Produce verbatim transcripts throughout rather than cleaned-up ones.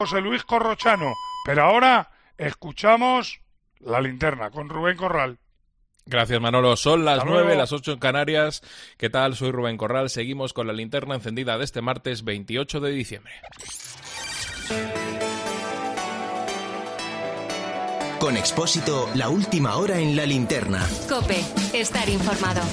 José Luis Corrochano, pero ahora escuchamos La Linterna con Rubén Corral. Gracias, Manolo. Son las nueve, las ocho en Canarias. ¿Qué tal? Soy Rubén Corral. Seguimos con La Linterna encendida de este martes veintiocho de diciembre. Con Expósito, la última hora en La Linterna. COPE, estar informado.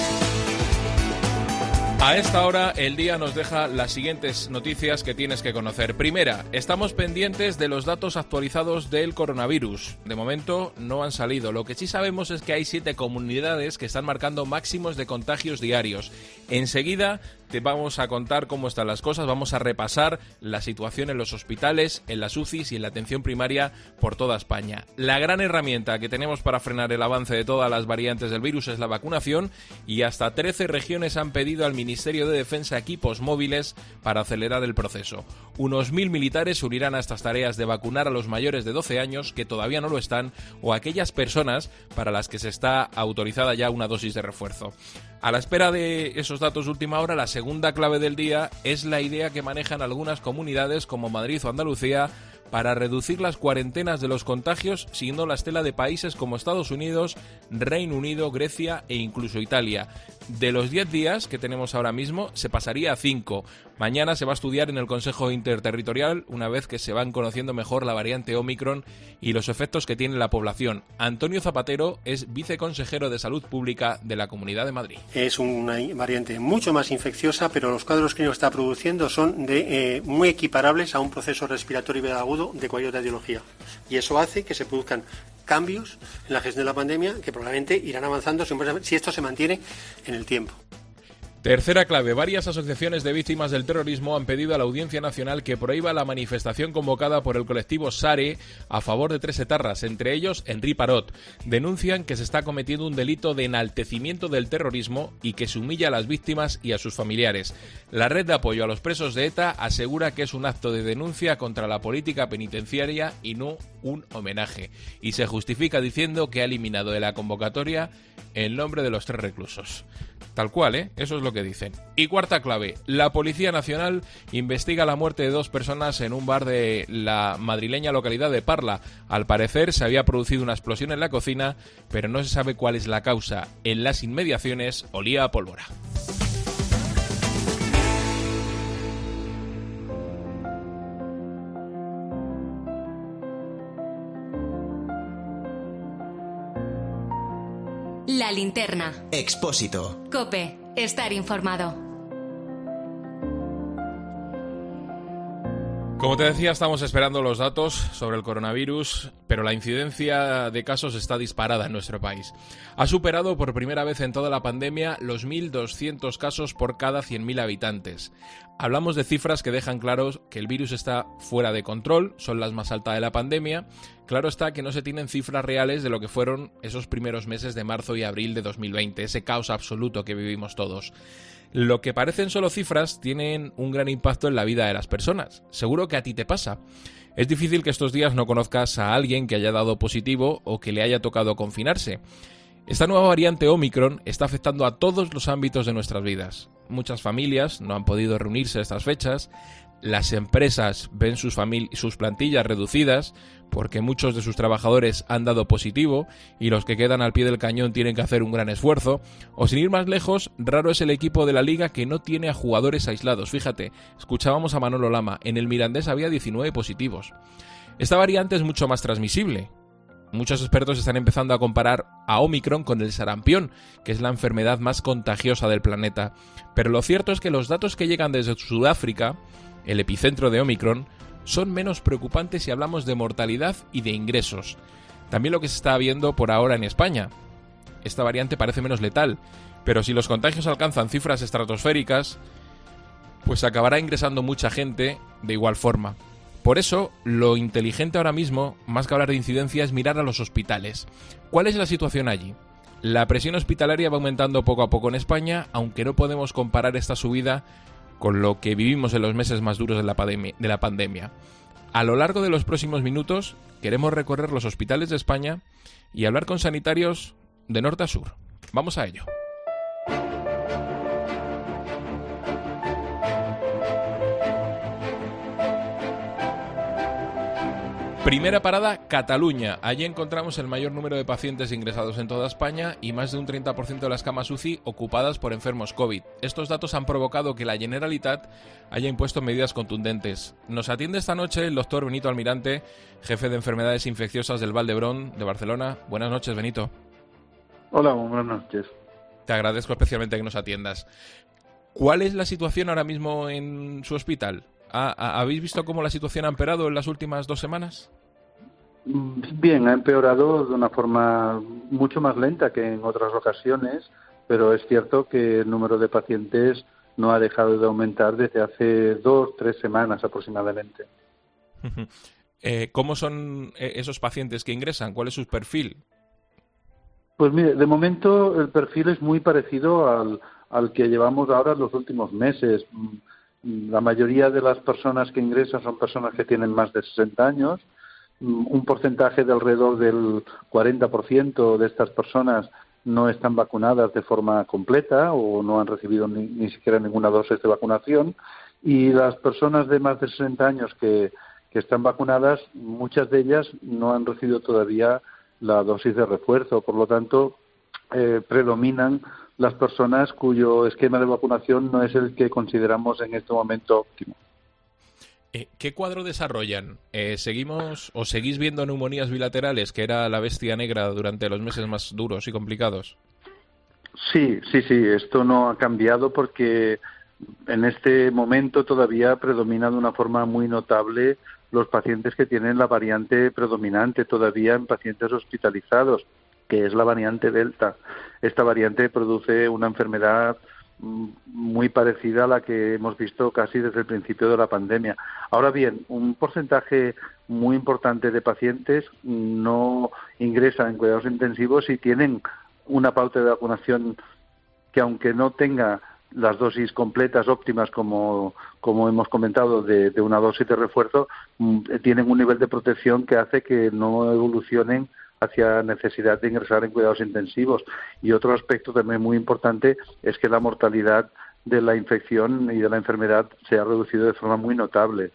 A esta hora el día nos deja las siguientes noticias que tienes que conocer. Primera, estamos pendientes de los datos actualizados del coronavirus. De momento no han salido. Lo que sí sabemos es que hay siete comunidades que están marcando máximos de contagios diarios. Enseguida te vamos a contar cómo están las cosas, vamos a repasar la situación en los hospitales, en las U C Is y en la atención primaria por toda España. La gran herramienta que tenemos para frenar el avance de todas las variantes del virus es la vacunación y hasta trece regiones han pedido al Ministerio de Defensa equipos móviles para acelerar el proceso. Unos mil militares se unirán a estas tareas de vacunar a los mayores de doce años que todavía no lo están o a aquellas personas para las que se está autorizada ya una dosis de refuerzo. A la espera de esos datos de última hora, la segunda clave del día es la idea que manejan algunas comunidades como Madrid o Andalucía para reducir las cuarentenas de los contagios siguiendo la estela de países como Estados Unidos, Reino Unido, Grecia e incluso Italia. De los diez días que tenemos ahora mismo, se pasaría a cinco. Mañana se va a estudiar en el Consejo Interterritorial, una vez que se van conociendo mejor la variante Omicron y los efectos que tiene en la población. Antonio Zapatero es viceconsejero de Salud Pública de la Comunidad de Madrid. Es una variante mucho más infecciosa, pero los cuadros clínicos que está produciendo son de eh, muy equiparables a un proceso respiratorio agudo de cualquier otra etiología. Y eso hace que se produzcan cambios en la gestión de la pandemia que probablemente irán avanzando si esto se mantiene en el tiempo. Tercera clave. Varias asociaciones de víctimas del terrorismo han pedido a la Audiencia Nacional que prohíba la manifestación convocada por el colectivo SARE a favor de tres etarras, entre ellos Henri Parot. Denuncian que se está cometiendo un delito de enaltecimiento del terrorismo y que se humilla a las víctimas y a sus familiares. La red de apoyo a los presos de ETA asegura que es un acto de denuncia contra la política penitenciaria y no un homenaje. Y se justifica diciendo que ha eliminado de la convocatoria el nombre de los tres reclusos. Tal cual, ¿eh? Eso es lo que dicen. Y cuarta clave, la Policía Nacional investiga la muerte de dos personas en un bar de la madrileña localidad de Parla. Al parecer se había producido una explosión en la cocina, pero no se sabe cuál es la causa. En las inmediaciones olía a pólvora. La Linterna. Expósito. COPE, estar informado. Como te decía, estamos esperando los datos sobre el coronavirus, pero la incidencia de casos está disparada en nuestro país. Ha superado por primera vez en toda la pandemia los mil doscientos casos por cada cien mil habitantes. Hablamos de cifras que dejan claro que el virus está fuera de control, son las más altas de la pandemia. Claro está que no se tienen cifras reales de lo que fueron esos primeros meses de marzo y abril de dos mil veinte, ese caos absoluto que vivimos todos. Lo que parecen solo cifras tienen un gran impacto en la vida de las personas. Seguro que a ti te pasa. Es difícil que estos días no conozcas a alguien que haya dado positivo o que le haya tocado confinarse. Esta nueva variante Omicron está afectando a todos los ámbitos de nuestras vidas. Muchas familias no han podido reunirse a estas fechas. Las empresas ven sus, famili- sus plantillas reducidas porque muchos de sus trabajadores han dado positivo y los que quedan al pie del cañón tienen que hacer un gran esfuerzo. O sin ir más lejos, raro es el equipo de la Liga que no tiene a jugadores aislados. Fíjate, escuchábamos a Manolo Lama, en el Mirandés había diecinueve positivos. Esta variante es mucho más transmisible. Muchos expertos están empezando a comparar a Omicron con el sarampión, que es la enfermedad más contagiosa del planeta. Pero lo cierto es que los datos que llegan desde Sudáfrica, el epicentro de Omicron, son menos preocupantes si hablamos de mortalidad y de ingresos. También lo que se está viendo por ahora en España. Esta variante parece menos letal, pero si los contagios alcanzan cifras estratosféricas, pues acabará ingresando mucha gente de igual forma. Por eso, lo inteligente ahora mismo, más que hablar de incidencia, es mirar a los hospitales. ¿Cuál es la situación allí? La presión hospitalaria va aumentando poco a poco en España, aunque no podemos comparar esta subida con lo que vivimos en los meses más duros de la pandemia. De la pandemia. A lo largo de los próximos minutos, queremos recorrer los hospitales de España y hablar con sanitarios de norte a sur. Vamos a ello. Primera parada, Cataluña. Allí encontramos el mayor número de pacientes ingresados en toda España y más de un treinta por ciento de las camas U C I ocupadas por enfermos COVID. Estos datos han provocado que la Generalitat haya impuesto medidas contundentes. Nos atiende esta noche el doctor Benito Almirante, jefe de enfermedades infecciosas del Vall d'Hebron de Barcelona. Buenas noches, Benito. Hola, buenas noches. Te agradezco especialmente que nos atiendas. ¿Cuál es la situación ahora mismo en su hospital? ¿Habéis visto cómo la situación ha empeorado en las últimas dos semanas? Bien, ha empeorado de una forma mucho más lenta que en otras ocasiones, pero es cierto que el número de pacientes no ha dejado de aumentar desde hace dos, tres semanas aproximadamente. eh, ¿Cómo son esos pacientes que ingresan? ¿Cuál es su perfil? Pues mire, de momento el perfil es muy parecido al, al que llevamos ahora los últimos meses. La mayoría de las personas que ingresan son personas que tienen más de sesenta años. Un porcentaje de alrededor del cuarenta por ciento de estas personas no están vacunadas de forma completa o no han recibido ni, ni siquiera ninguna dosis de vacunación. Y las personas de más de sesenta años que, que están vacunadas, muchas de ellas no han recibido todavía la dosis de refuerzo. Por lo tanto, eh, predominan las personas cuyo esquema de vacunación no es el que consideramos en este momento óptimo. ¿Qué cuadro desarrollan? Eh, ¿Seguimos o seguís viendo neumonías bilaterales, que era la bestia negra durante los meses más duros y complicados? Sí, sí, sí. Esto no ha cambiado porque en este momento todavía predomina de una forma muy notable los pacientes que tienen la variante predominante todavía en pacientes hospitalizados, que es la variante Delta. Esta variante produce una enfermedad muy parecida a la que hemos visto casi desde el principio de la pandemia. Ahora bien, un porcentaje muy importante de pacientes no ingresan en cuidados intensivos y tienen una pauta de vacunación que, aunque no tenga las dosis completas óptimas, como, como hemos comentado, de, de una dosis de refuerzo, tienen un nivel de protección que hace que no evolucionen hacia necesidad de ingresar en cuidados intensivos. Y otro aspecto también muy importante es que la mortalidad de la infección y de la enfermedad se ha reducido de forma muy notable.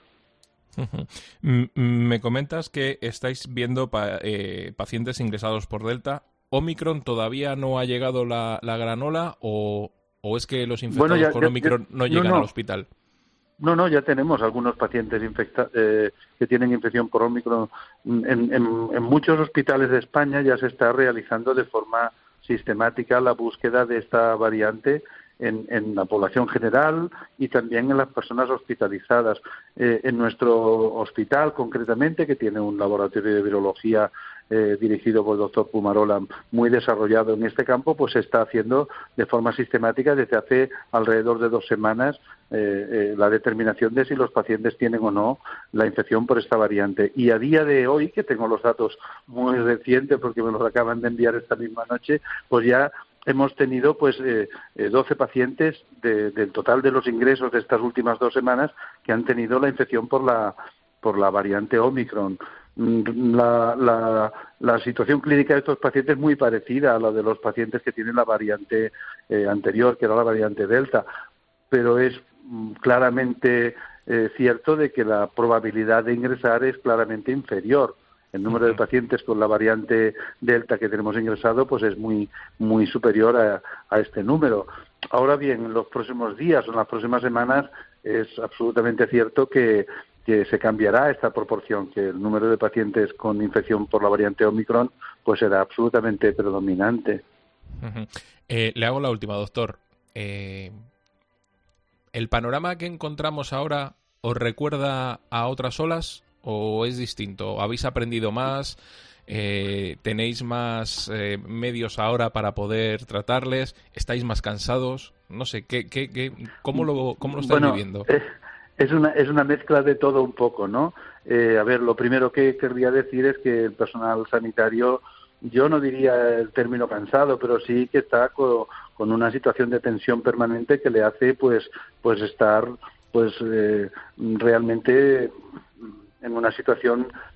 Uh-huh. Me comentas que estáis viendo pa- eh, pacientes ingresados por Delta. ¿Omicron todavía no ha llegado la, la gran ola o, o es que los infectados bueno, ya, con ya, Omicron ya, no llegan no, no. al hospital? No, no, ya tenemos algunos pacientes infecta- eh, que tienen infección por Omicron. En, en, en muchos hospitales de España ya se está realizando de forma sistemática la búsqueda de esta variante en, en la población general y también en las personas hospitalizadas. Eh, en nuestro hospital, concretamente, que tiene un laboratorio de virología eh, dirigido por el doctor Pumarola, muy desarrollado en este campo, pues se está haciendo de forma sistemática desde hace alrededor de dos semanas eh, eh, la determinación de si los pacientes tienen o no la infección por esta variante. Y a día de hoy, que tengo los datos muy recientes porque me los acaban de enviar esta misma noche, pues ya hemos tenido pues eh, eh, doce pacientes de, del total de los ingresos de estas últimas dos semanas que han tenido la infección por la por la variante Omicron. La, la, la situación clínica de estos pacientes es muy parecida a la de los pacientes que tienen la variante eh, anterior, que era la variante Delta, pero es mm, claramente eh, cierto de que la probabilidad de ingresar es claramente inferior. El número de pacientes con la variante Delta que tenemos ingresado pues es muy muy superior a, a este número. Ahora bien, en los próximos días o en las próximas semanas es absolutamente cierto que, que se cambiará esta proporción, que el número de pacientes con infección por la variante Omicron pues será absolutamente predominante. Uh-huh. Eh, le hago la última, doctor. Eh, ¿El panorama que encontramos ahora os recuerda a otras olas? ¿O es distinto? ¿Habéis aprendido más? Eh, ¿Tenéis más eh, medios ahora para poder tratarles? ¿Estáis más cansados? No sé, ¿qué, qué, qué, cómo, lo, ¿cómo lo estáis bueno, viviendo? Es, es, una, es una mezcla de todo un poco, ¿no? Eh, a ver, lo primero que querría decir es que el personal sanitario, yo no diría el término cansado, pero sí que está con, con una situación de tensión permanente que le hace pues, pues estar pues eh, realmente en una situación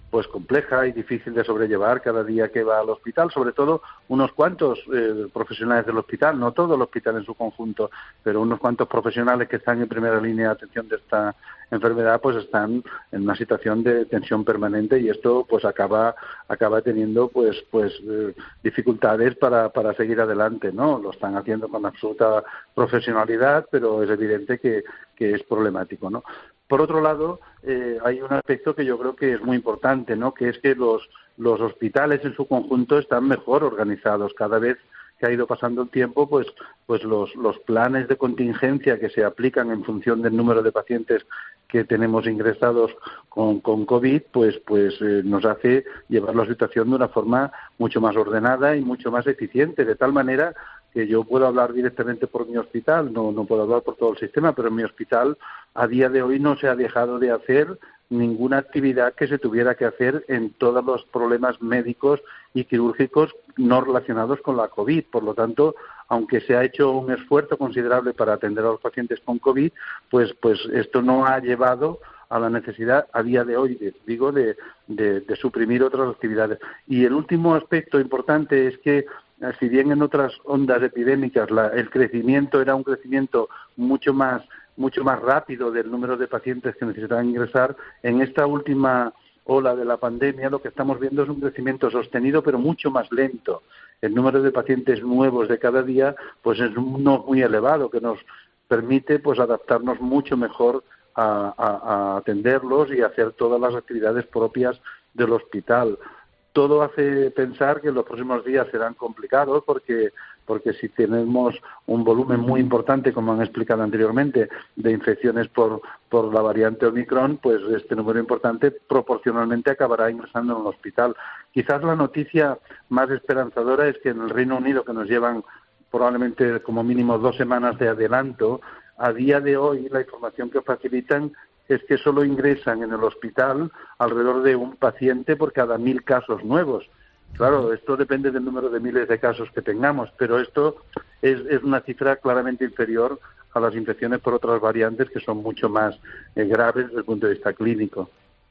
pues compleja y difícil de sobrellevar cada día que va al hospital, sobre todo unos cuantos eh, profesionales del hospital, no todo el hospital en su conjunto, pero unos cuantos profesionales que están en primera línea de atención de esta enfermedad, pues están en una situación de tensión permanente, y esto pues acaba acaba teniendo pues pues eh, dificultades para para seguir adelante, ¿no? Lo están haciendo con absoluta profesionalidad, pero es evidente que que es problemático, ¿no? Por otro lado, eh, hay un aspecto que yo creo que es muy importante, ¿no? Que es que los, los hospitales en su conjunto están mejor organizados. Cada vez que ha ido pasando el tiempo, pues, pues los, los planes de contingencia que se aplican en función del número de pacientes que tenemos ingresados con, con COVID, pues, pues eh, nos hace llevar la situación de una forma mucho más ordenada y mucho más eficiente, de tal manera que yo puedo hablar directamente por mi hospital, no, no puedo hablar por todo el sistema, pero en mi hospital a día de hoy no se ha dejado de hacer ninguna actividad que se tuviera que hacer en todos los problemas médicos y quirúrgicos no relacionados con la COVID. Por lo tanto, aunque se ha hecho un esfuerzo considerable para atender a los pacientes con COVID, pues, pues esto no ha llevado a la necesidad a día de hoy, de, digo, de, de, de suprimir otras actividades. Y el último aspecto importante es que, si bien en otras ondas epidémicas la, el crecimiento era un crecimiento mucho más mucho más rápido del número de pacientes que necesitaban ingresar, en esta última ola de la pandemia lo que estamos viendo es un crecimiento sostenido pero mucho más lento. El número de pacientes nuevos de cada día pues es no muy elevado, que nos permite pues adaptarnos mucho mejor a, a, a atenderlos y hacer todas las actividades propias del hospital. Todo hace pensar que los próximos días serán complicados porque porque si tenemos un volumen muy importante, como han explicado anteriormente, de infecciones por, por la variante Omicron, pues este número importante proporcionalmente acabará ingresando en el hospital. Quizás la noticia más esperanzadora es que en el Reino Unido, que nos llevan probablemente como mínimo dos semanas de adelanto, a día de hoy la información que facilitan es que solo ingresan en el hospital alrededor de un paciente por cada mil casos nuevos. Claro, esto depende del número de miles de casos que tengamos, pero esto es, es una cifra claramente inferior a las infecciones por otras variantes que son mucho más eh, graves desde el punto de vista clínico.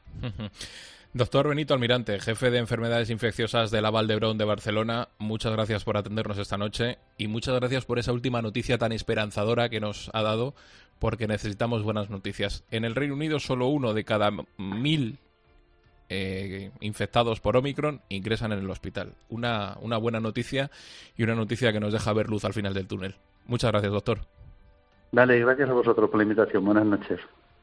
Doctor Benito Almirante, jefe de enfermedades infecciosas de la Vall d'Hebron de Barcelona, muchas gracias por atendernos esta noche y muchas gracias por esa última noticia tan esperanzadora que nos ha dado, porque necesitamos buenas noticias. En el Reino Unido solo uno de cada mil Eh, infectados por Omicron ingresan en el hospital. Una, una buena noticia y una noticia que nos deja ver luz al final del túnel. Muchas gracias, doctor. Vale, gracias a vosotros por la invitación. Buenas noches.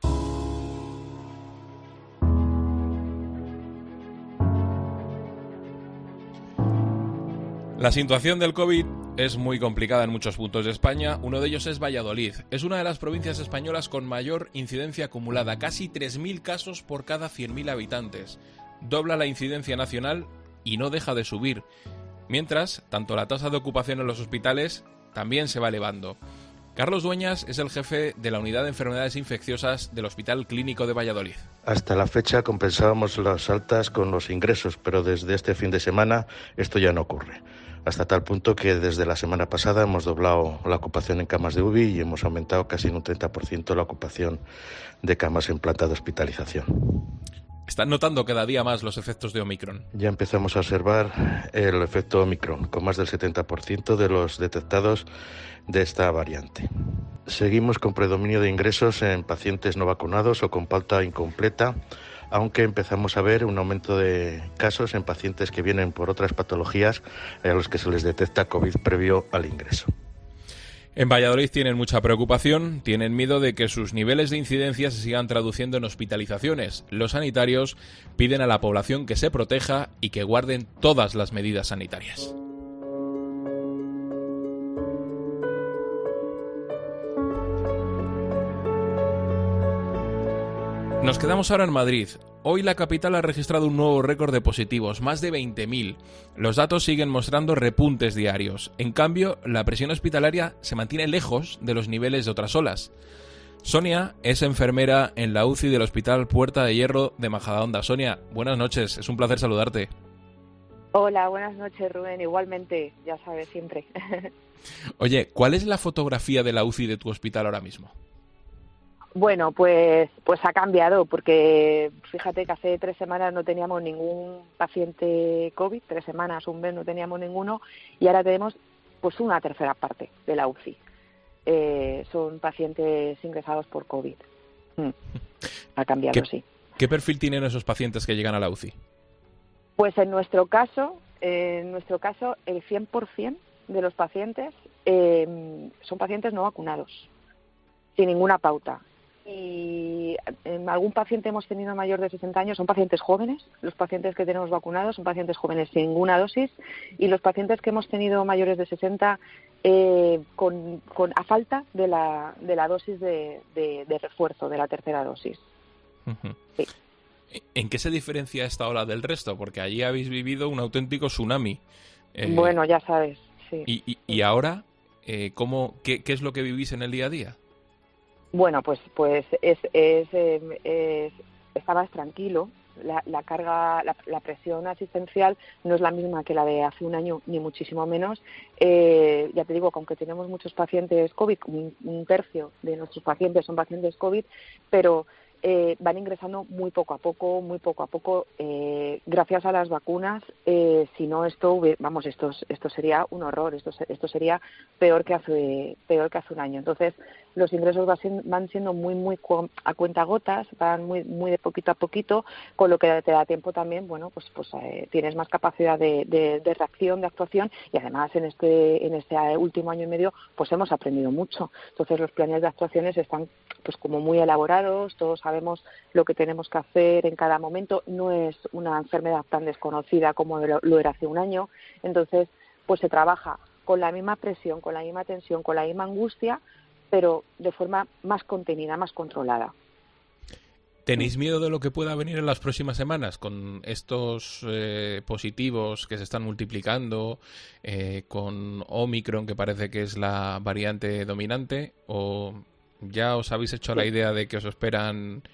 La situación del COVID es muy complicada en muchos puntos de España. Uno de ellos es Valladolid. Es una de las provincias españolas con mayor incidencia acumulada, casi tres mil casos por cada cien mil habitantes. Dobla la incidencia nacional y no deja de subir. Mientras, tanto la tasa de ocupación en los hospitales también se va elevando. Carlos Dueñas es el jefe de la Unidad de Enfermedades Infecciosas del Hospital Clínico de Valladolid. Hasta la fecha compensábamos las altas con los ingresos, pero desde este fin de semana esto ya no ocurre. Hasta tal punto que desde la semana pasada hemos doblado la ocupación en camas de U B I y hemos aumentado casi en un treinta por ciento la ocupación de camas en planta de hospitalización. Están notando cada día más los efectos de Omicron. Ya empezamos a observar el efecto Omicron, con más del setenta por ciento de los detectados de esta variante. Seguimos con predominio de ingresos en pacientes no vacunados o con pauta incompleta, aunque empezamos a ver un aumento de casos en pacientes que vienen por otras patologías a los que se les detecta COVID previo al ingreso. En Valladolid tienen mucha preocupación, tienen miedo de que sus niveles de incidencia se sigan traduciendo en hospitalizaciones. Los sanitarios piden a la población que se proteja y que guarden todas las medidas sanitarias. Nos quedamos ahora en Madrid. Hoy la capital ha registrado un nuevo récord de positivos, más de veinte mil. Los datos siguen mostrando repuntes diarios. En cambio, la presión hospitalaria se mantiene lejos de los niveles de otras olas. Sonia es enfermera en la U C I del Hospital Puerta de Hierro de Majadahonda. Sonia, buenas noches, es un placer saludarte. Hola, buenas noches, Rubén. Igualmente, ya sabes, siempre. Oye, ¿cuál es la fotografía de la U C I de tu hospital ahora mismo? Bueno, pues pues ha cambiado, porque fíjate que hace tres semanas no teníamos ningún paciente COVID, tres semanas, un mes no teníamos ninguno, y ahora tenemos pues una tercera parte de la U C I. Eh, son pacientes ingresados por COVID. Hmm. Ha cambiado, ¿Qué, sí. ¿Qué perfil tienen esos pacientes que llegan a la U C I? Pues en nuestro caso, eh, en nuestro caso, el cien por ciento de los pacientes eh, son pacientes no vacunados, sin ninguna pauta. Y en algún paciente hemos tenido mayor de sesenta años, son pacientes jóvenes, los pacientes que tenemos vacunados son pacientes jóvenes sin ninguna dosis, y los pacientes que hemos tenido mayores de sesenta eh, con, con a falta de la, de la dosis de, de, de refuerzo, de la tercera dosis. Uh-huh. Sí. ¿En qué se diferencia esta ola del resto? Porque allí habéis vivido un auténtico tsunami. Eh, bueno, ya sabes, sí. ¿Y, y, y ahora, eh, ¿cómo, qué, qué es lo que vivís en el día a día? Bueno, pues pues es, es, eh, es está más tranquilo. La, la carga, la, la presión asistencial no es la misma que la de hace un año, ni muchísimo menos. Eh, ya te digo que aunque tenemos muchos pacientes COVID, un, un tercio de nuestros pacientes son pacientes COVID, pero eh, van ingresando muy poco a poco, muy poco a poco, eh, gracias a las vacunas. Eh, si no, esto, vamos, esto, esto sería un horror, esto, esto sería peor que hace, peor que hace un año. Entonces, los ingresos van siendo muy, muy a cuentagotas, van muy, muy de poquito a poquito, con lo que te da tiempo también, bueno, pues, pues eh, tienes más capacidad de, de, de reacción, de actuación, y además en este, en este último año y medio, pues hemos aprendido mucho. Entonces, los planes de actuaciones están, pues, como muy elaborados, todos sabemos lo que tenemos que hacer en cada momento. No es una enfermedad tan desconocida como lo, lo era hace un año. Entonces, pues se trabaja con la misma presión, con la misma tensión, con la misma angustia, pero de forma más contenida, más controlada. ¿Tenéis miedo de lo que pueda venir en las próximas semanas con estos eh, positivos que se están multiplicando, eh, con Omicron, que parece que es la variante dominante, o ya os habéis hecho la idea de que os esperan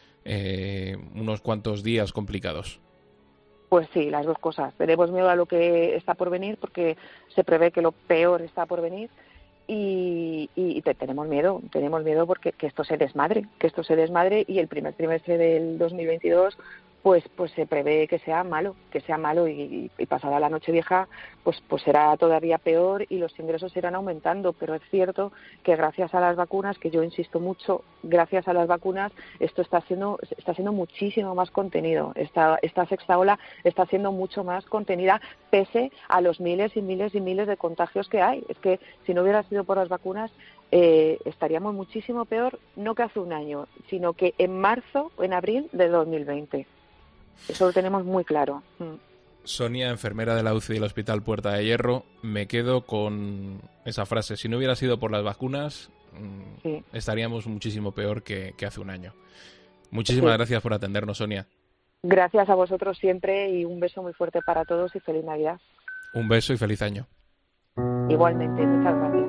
eh, unos cuantos días complicados? Pues sí, las dos cosas. Tenemos miedo a lo que está por venir, porque se prevé que lo peor está por venir. Y, y te, tenemos miedo, tenemos miedo porque que esto se desmadre, que esto se desmadre y el primer trimestre del dos mil veintidós pues pues se prevé que sea malo, que sea malo y, y pasada la Nochevieja pues pues será todavía peor y los ingresos irán aumentando, pero es cierto que gracias a las vacunas, que yo insisto mucho, gracias a las vacunas esto está siendo está siendo muchísimo más contenido. Esta esta sexta ola está siendo mucho más contenida pese a los miles y miles y miles de contagios que hay. Es que si no hubiera sido por las vacunas eh, estaríamos muchísimo peor, no que hace un año, sino que en marzo o en abril de dos mil veinte. Eso lo tenemos muy claro. Sonia, enfermera de la U C I del Hospital Puerta de Hierro, me quedo con esa frase. Si no hubiera sido por las vacunas, sí, estaríamos muchísimo peor que, que hace un año. Muchísimas sí. gracias por atendernos, Sonia. Gracias a vosotros siempre y un beso muy fuerte para todos y feliz Navidad. Un beso y feliz año. Igualmente, muchas gracias.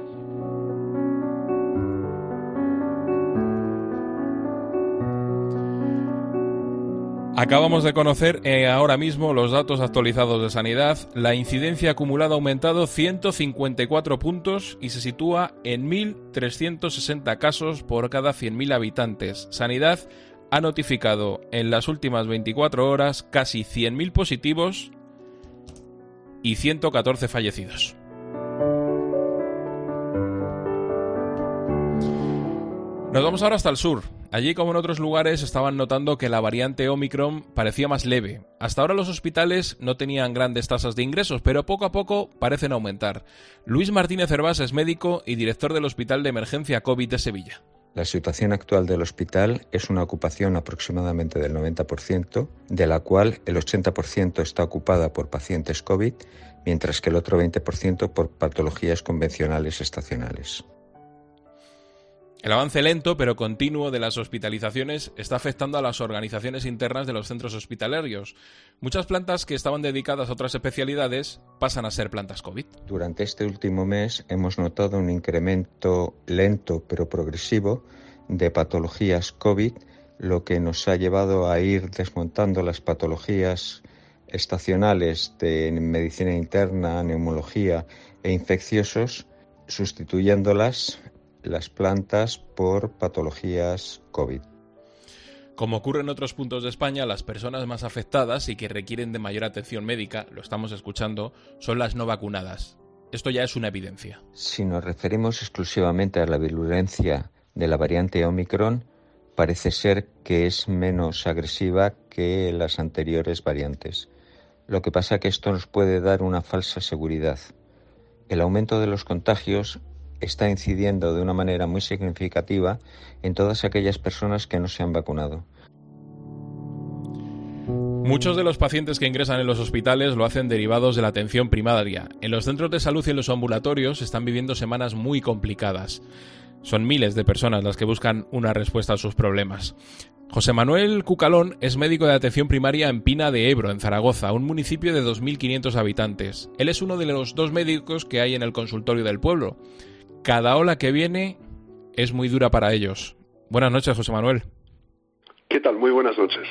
Acabamos de conocer eh, ahora mismo los datos actualizados de Sanidad. La incidencia acumulada ha aumentado ciento cincuenta y cuatro puntos y se sitúa en mil trescientos sesenta casos por cada cien mil habitantes. Sanidad ha notificado en las últimas veinticuatro horas casi cien mil positivos y ciento catorce fallecidos. Nos vamos ahora hasta el sur. Allí, como en otros lugares, estaban notando que la variante Omicron parecía más leve. Hasta ahora los hospitales no tenían grandes tasas de ingresos, pero poco a poco parecen aumentar. Luis Martínez Hervás es médico y director del Hospital de Emergencia COVID de Sevilla. La situación actual del hospital es una ocupación aproximadamente del noventa por ciento, de la cual el ochenta por ciento está ocupada por pacientes COVID, mientras que el otro veinte por ciento por patologías convencionales estacionales. El avance lento pero continuo de las hospitalizaciones está afectando a las organizaciones internas de los centros hospitalarios. Muchas plantas que estaban dedicadas a otras especialidades pasan a ser plantas COVID. Durante este último mes hemos notado un incremento lento pero progresivo de patologías COVID, lo que nos ha llevado a ir desmontando las patologías estacionales de medicina interna, neumología e infecciosos, sustituyéndolas las plantas por patologías COVID. Como ocurre en otros puntos de España, las personas más afectadas y que requieren de mayor atención médica, lo estamos escuchando, son las no vacunadas. Esto ya es una evidencia. Si nos referimos exclusivamente a la virulencia de la variante Omicron, parece ser que es menos agresiva que las anteriores variantes. Lo que pasa es que esto nos puede dar una falsa seguridad. El aumento de los contagios está incidiendo de una manera muy significativa en todas aquellas personas que no se han vacunado. Muchos de los pacientes que ingresan en los hospitales lo hacen derivados de la atención primaria. En los centros de salud y en los ambulatorios están viviendo semanas muy complicadas. Son miles de personas las que buscan una respuesta a sus problemas. José Manuel Cucalón es médico de atención primaria en Pina de Ebro, en Zaragoza, un municipio de dos mil quinientos habitantes. Él es uno de los dos médicos que hay en el consultorio del pueblo. Cada ola que viene es muy dura para ellos. Buenas noches, José Manuel. ¿Qué tal? Muy buenas noches.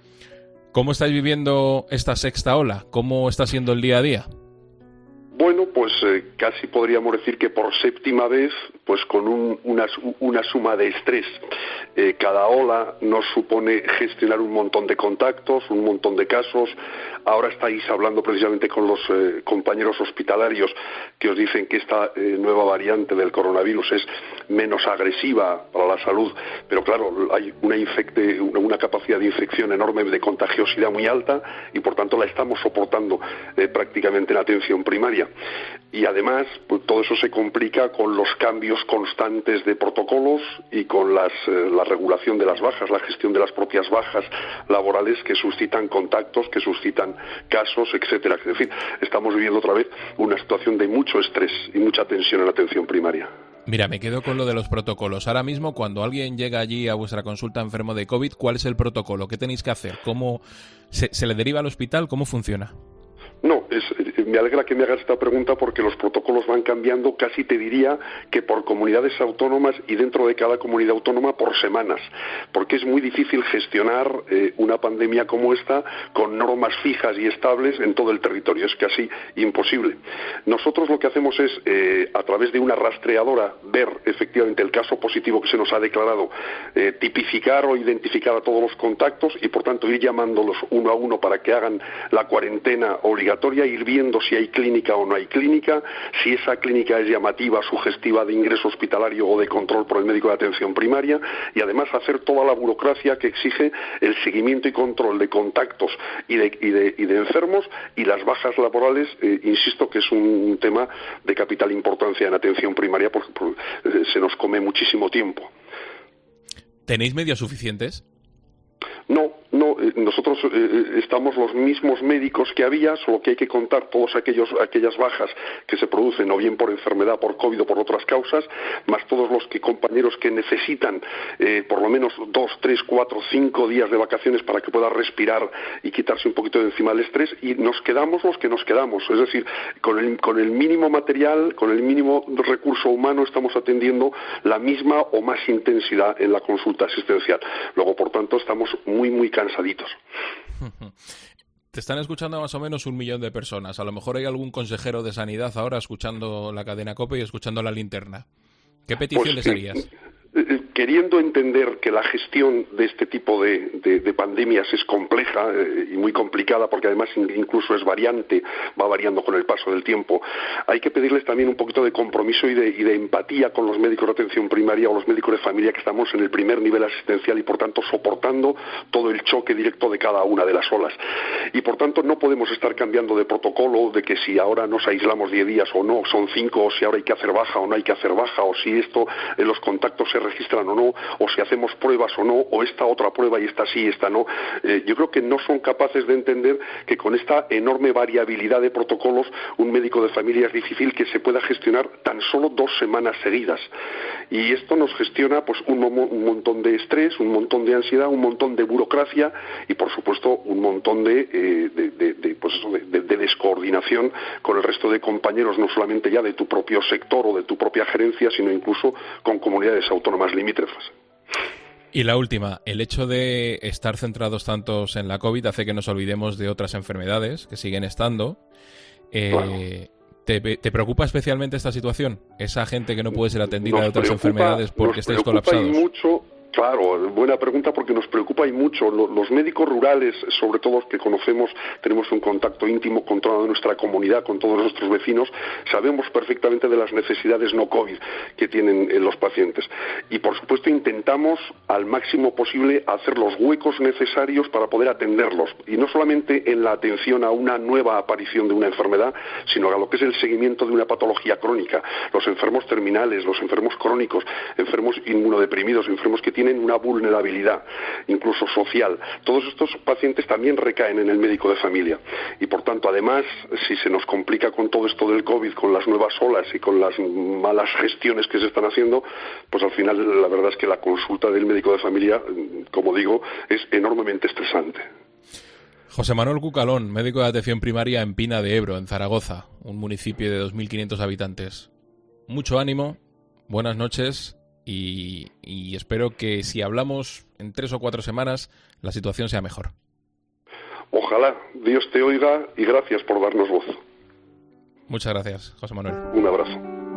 ¿Cómo estáis viviendo esta sexta ola? ¿Cómo está siendo el día a día? Bueno, pues eh, casi podríamos decir que por séptima vez, pues con un, una, una suma de estrés. Eh, cada ola nos supone gestionar un montón de contactos, un montón de casos. Ahora estáis hablando precisamente con los eh, compañeros hospitalarios que os dicen que esta eh, nueva variante del coronavirus es menos agresiva para la salud, pero claro, hay una, infecte, una, una capacidad de infección enorme, de contagiosidad muy alta, y por tanto la estamos soportando eh, prácticamente en atención primaria. Y además, pues, todo eso se complica con los cambios constantes de protocolos y con las, eh, la regulación de las bajas, la gestión de las propias bajas laborales que suscitan contactos, que suscitan casos, etcétera. Es decir, estamos viviendo otra vez una situación de mucho estrés y mucha tensión en la atención primaria. Mira, me quedo con lo de los protocolos. Ahora mismo, cuando alguien llega allí a vuestra consulta enfermo de COVID, ¿cuál es el protocolo? ¿Qué tenéis que hacer? ¿Cómo se, se le deriva al hospital? ¿Cómo funciona? No, es, me alegra que me hagas esta pregunta porque los protocolos van cambiando, casi te diría que por comunidades autónomas y dentro de cada comunidad autónoma por semanas, porque es muy difícil gestionar eh, una pandemia como esta con normas fijas y estables en todo el territorio, es casi imposible. Nosotros lo que hacemos es, eh, a través de una rastreadora, ver efectivamente el caso positivo que se nos ha declarado, eh, tipificar o identificar a todos los contactos y por tanto ir llamándolos uno a uno para que hagan la cuarentena obligatoria, ir viendo si hay clínica o no hay clínica, si esa clínica es llamativa, sugestiva de ingreso hospitalario o de control por el médico de atención primaria, y además hacer toda la burocracia que exige el seguimiento y control de contactos y de, y de, y de enfermos y las bajas laborales. Eh, insisto que es un tema de capital importancia en atención primaria porque, porque eh, se nos come muchísimo tiempo. ¿Tenéis medios suficientes? No, no, eh, nosotros eh, estamos los mismos médicos que había, solo que hay que contar todas aquellos aquellas bajas que se producen o bien por enfermedad, por COVID o por otras causas, más todos los que compañeros que necesitan eh, por lo menos dos, tres, cuatro, cinco días de vacaciones para que pueda respirar y quitarse un poquito de encima el estrés, y nos quedamos los que nos quedamos, es decir, con el, con el mínimo material, con el mínimo recurso humano estamos atendiendo la misma o más intensidad en la consulta asistencial. Luego, por tanto, estamos muy, muy cansaditos. Te están escuchando más o menos un millón de personas. A lo mejor hay algún consejero de sanidad ahora escuchando la cadena COPE y escuchando la linterna. ¿Qué petición pues, les harías? Eh, queriendo entender que la gestión de este tipo de, de, de pandemias es compleja eh, y muy complicada, porque además incluso es variante, va variando con el paso del tiempo, hay que pedirles también un poquito de compromiso y de, y de empatía con los médicos de atención primaria o los médicos de familia que estamos en el primer nivel asistencial y por tanto soportando todo el choque directo de cada una de las olas. Y por tanto no podemos estar cambiando de protocolo, de que si ahora nos aislamos diez días o no, son cinco, o si ahora hay que hacer baja o no hay que hacer baja, o si esto, en los contactos se registran o no, o si hacemos pruebas o no, o esta otra prueba y esta sí, esta no. Eh, yo creo que no son capaces de entender que con esta enorme variabilidad de protocolos, un médico de familia es difícil que se pueda gestionar tan solo dos semanas seguidas. Y esto nos gestiona pues un, un montón de estrés, un montón de ansiedad, un montón de burocracia y, por supuesto, un montón de, eh, de, de, de, pues eso, de, de, de descoordinación con el resto de compañeros, no solamente ya de tu propio sector o de tu propia gerencia, sino incluso con comunidades autónomas limítrofes. Y la última, el hecho de estar centrados tantos en la COVID hace que nos olvidemos de otras enfermedades que siguen estando. Eh, claro. ¿Te, ¿Te preocupa especialmente esta situación? Esa gente que no puede ser atendida Nos de otras preocupa, enfermedades porque nos estáis preocupa colapsados. Y mucho. Claro, buena pregunta, porque nos preocupa y mucho. Los médicos rurales, sobre todo los que conocemos, tenemos un contacto íntimo con toda nuestra comunidad, con todos nuestros vecinos, sabemos perfectamente de las necesidades no COVID que tienen los pacientes. Y por supuesto intentamos al máximo posible hacer los huecos necesarios para poder atenderlos. Y no solamente en la atención a una nueva aparición de una enfermedad, sino a lo que es el seguimiento de una patología crónica. Los enfermos terminales, los enfermos crónicos, enfermos inmunodeprimidos, enfermos que tienen tienen una vulnerabilidad, incluso social. Todos estos pacientes también recaen en el médico de familia. Y por tanto, además, si se nos complica con todo esto del COVID, con las nuevas olas y con las malas gestiones que se están haciendo, pues al final la verdad es que la consulta del médico de familia, como digo, es enormemente estresante. José Manuel Cucalón, médico de atención primaria en Pina de Ebro, en Zaragoza, un municipio de dos mil quinientos habitantes. Mucho ánimo, buenas noches. Y, y espero que si hablamos en tres o cuatro semanas la situación sea mejor. Ojalá, Dios te oiga y gracias por darnos voz. Muchas gracias, José Manuel. Un abrazo.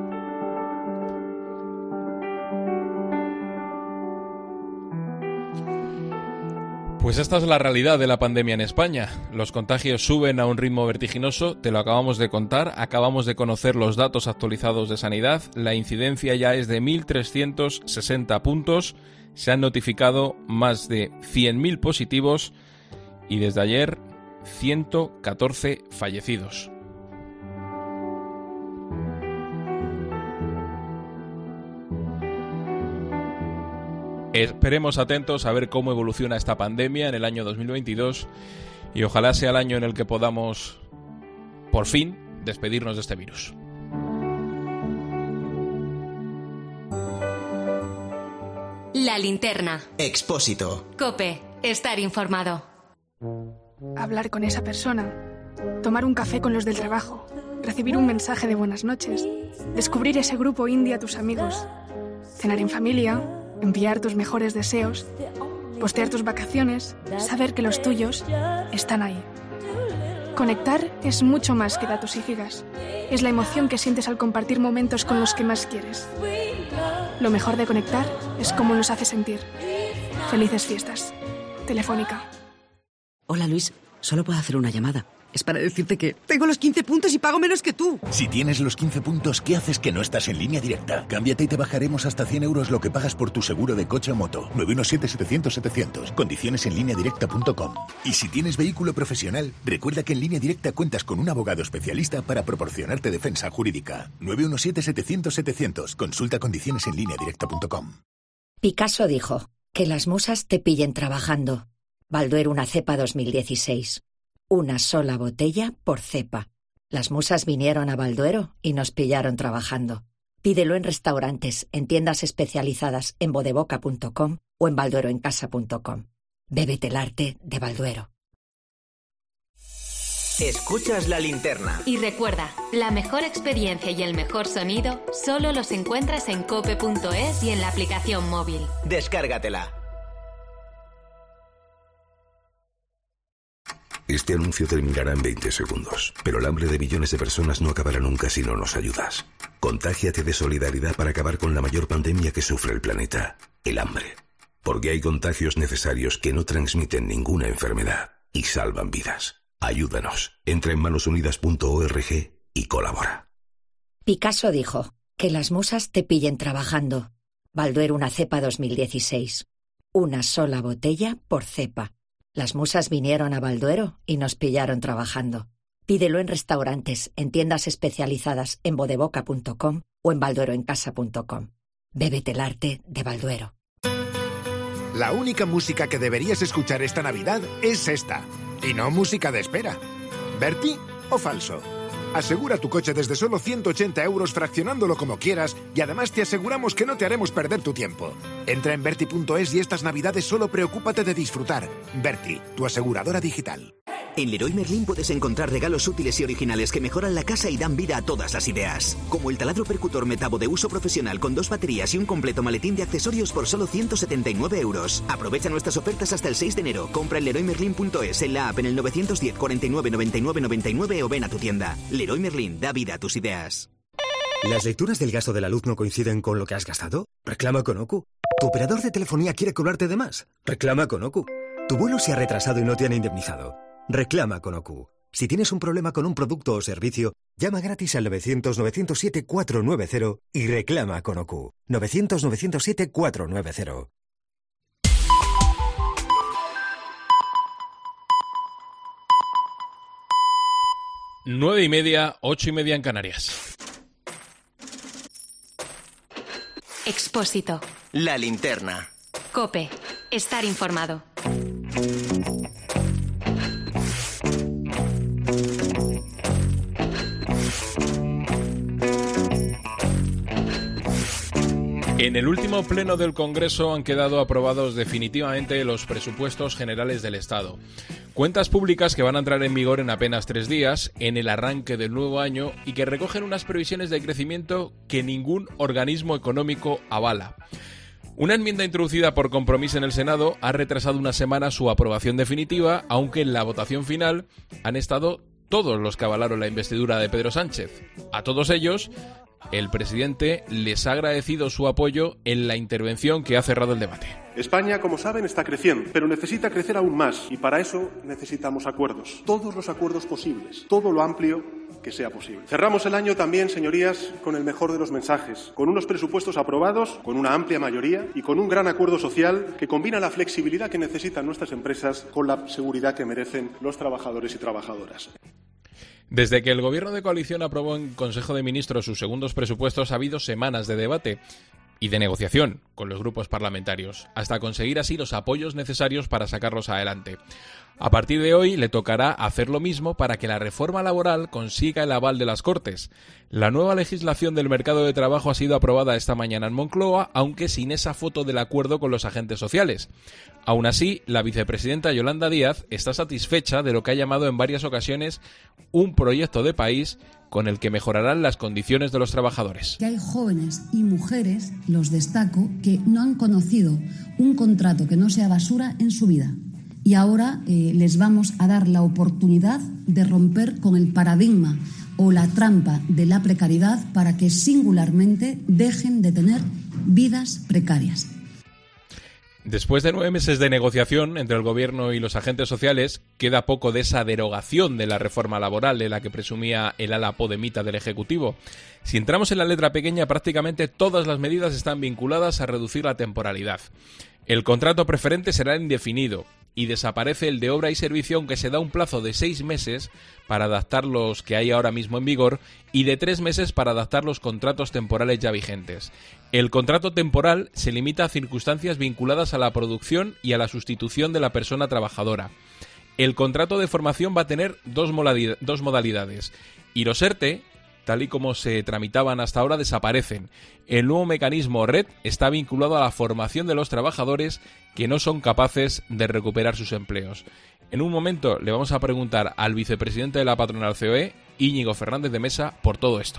Pues esta es la realidad de la pandemia en España. Los contagios suben a un ritmo vertiginoso, te lo acabamos de contar, acabamos de conocer los datos actualizados de sanidad, la incidencia ya es de mil trescientos sesenta puntos, se han notificado más de cien mil positivos y desde ayer ciento catorce fallecidos. Esperemos atentos a ver cómo evoluciona esta pandemia en el año dos mil veintidós y ojalá sea el año en el que podamos, por fin, despedirnos de este virus. La linterna. Expósito. COPE. Estar informado. Hablar con esa persona. Tomar un café con los del trabajo. Recibir un mensaje de buenas noches. Descubrir ese grupo indie a tus amigos. Cenar en familia. Enviar tus mejores deseos, postear tus vacaciones, saber que los tuyos están ahí. Conectar es mucho más que datos y gigas. Es la emoción que sientes al compartir momentos con los que más quieres. Lo mejor de conectar es cómo nos hace sentir. Felices fiestas. Telefónica. Hola Luis, solo puedo hacer una llamada. Es para decirte que tengo los quince puntos y pago menos que tú. Si tienes los quince puntos, ¿qué haces que no estás en Línea Directa? Cámbiate y te bajaremos hasta cien euros lo que pagas por tu seguro de coche o moto. nueve uno siete, setecientos, setecientos. Condiciones en línea directa punto com. Y si tienes vehículo profesional, recuerda que en Línea Directa cuentas con un abogado especialista para proporcionarte defensa jurídica. nueve uno siete, setecientos, setecientos. Consulta condiciones en línea directa punto com. Picasso dijo, que las musas te pillen trabajando. Balduero una cepa dos mil dieciséis. Una sola botella por cepa. Las musas vinieron a Balduero y nos pillaron trabajando. Pídelo en restaurantes, en tiendas especializadas en bodeboca punto com o en baldueroencasa punto com. Bébete el arte de Balduero. Escuchas la linterna. Y recuerda, la mejor experiencia y el mejor sonido solo los encuentras en cope punto es y en la aplicación móvil. Descárgatela. Este anuncio terminará en veinte segundos, pero el hambre de millones de personas no acabará nunca si no nos ayudas. Contágiate de solidaridad para acabar con la mayor pandemia que sufre el planeta, el hambre. Porque hay contagios necesarios que no transmiten ninguna enfermedad y salvan vidas. Ayúdanos. Entra en manos unidas punto org y colabora. Picasso dijo, que las musas te pillen trabajando. Balduero una cepa dos mil dieciséis. Una sola botella por cepa. Las musas vinieron a Balduero y nos pillaron trabajando. Pídelo en restaurantes, en tiendas especializadas en bodeboca punto com o en baldueroencasa punto com. Bébete el arte de Balduero. La única música que deberías escuchar esta Navidad es esta. Y no música de espera. ¿Berti o falso? Asegura tu coche desde solo ciento ochenta euros fraccionándolo como quieras y además te aseguramos que no te haremos perder tu tiempo. Entra en berti punto es y estas Navidades solo preocúpate de disfrutar. Berti, tu aseguradora digital. En Leroy Merlin puedes encontrar regalos útiles y originales que mejoran la casa y dan vida a todas las ideas. Como el taladro percutor Metabo de uso profesional con dos baterías y un completo maletín de accesorios por solo ciento setenta y nueve euros. Aprovecha nuestras ofertas hasta el seis de enero. Compra en leroy merlin punto es, en la app, en el nueve uno cero, cuarenta y nueve, noventa y nueve, noventa y nueve o ven a tu tienda. Leroy Merlin, da vida a tus ideas. ¿Las lecturas del gasto de la luz no coinciden con lo que has gastado? Reclama con Ocu. ¿Tu operador de telefonía quiere cobrarte de más? Reclama con Ocu. ¿Tu vuelo se ha retrasado y no te han indemnizado? Reclama con Ocu. Si tienes un problema con un producto o servicio, llama gratis al novecientos, novecientos siete, cuatrocientos noventa y reclama con Ocu. novecientos, novecientos siete, cuatrocientos noventa. Nueve y media, ocho y media en Canarias. Expósito. La linterna. COPE. Estar informado. En el último pleno del Congreso han quedado aprobados definitivamente los presupuestos generales del Estado. Cuentas públicas que van a entrar en vigor en apenas tres días, en el arranque del nuevo año, y que recogen unas previsiones de crecimiento que ningún organismo económico avala. Una enmienda introducida por Compromís en el Senado ha retrasado una semana su aprobación definitiva, aunque en la votación final han estado todos los que avalaron la investidura de Pedro Sánchez. A todos ellos, el presidente les ha agradecido su apoyo en la intervención que ha cerrado el debate. España, como saben, está creciendo, pero necesita crecer aún más y para eso necesitamos acuerdos. Todos los acuerdos posibles, todo lo amplio que sea posible. Cerramos el año también, señorías, con el mejor de los mensajes, con unos presupuestos aprobados, con una amplia mayoría y con un gran acuerdo social que combina la flexibilidad que necesitan nuestras empresas con la seguridad que merecen los trabajadores y trabajadoras. Desde que el gobierno de coalición aprobó en Consejo de Ministros sus segundos presupuestos, ha habido semanas de debate y de negociación con los grupos parlamentarios, hasta conseguir así los apoyos necesarios para sacarlos adelante. A partir de hoy le tocará hacer lo mismo para que la reforma laboral consiga el aval de las Cortes. La nueva legislación del mercado de trabajo ha sido aprobada esta mañana en Moncloa, aunque sin esa foto del acuerdo con los agentes sociales. Aún así, la vicepresidenta Yolanda Díaz está satisfecha de lo que ha llamado en varias ocasiones un proyecto de país con el que mejorarán las condiciones de los trabajadores. Que hay jóvenes y mujeres, los destaco, que no han conocido un contrato que no sea basura en su vida. Y ahora eh, les vamos a dar la oportunidad de romper con el paradigma o la trampa de la precariedad para que singularmente dejen de tener vidas precarias. Después de nueve meses de negociación entre el Gobierno y los agentes sociales, queda poco de esa derogación de la reforma laboral de la que presumía el ala podemita del Ejecutivo. Si entramos en la letra pequeña, prácticamente todas las medidas están vinculadas a reducir la temporalidad. El contrato preferente será indefinido y desaparece el de obra y servicio, aunque se da un plazo de seis meses para adaptar los que hay ahora mismo en vigor y de tres meses para adaptar los contratos temporales ya vigentes. El contrato temporal se limita a circunstancias vinculadas a la producción y a la sustitución de la persona trabajadora. El contrato de formación va a tener dos modalidades y los ERTE, tal y como se tramitaban hasta ahora, desaparecen. El nuevo mecanismo R E D está vinculado a la formación de los trabajadores que no son capaces de recuperar sus empleos. En un momento le vamos a preguntar al vicepresidente de la patronal C O E, Íñigo Fernández de Mesa, por todo esto.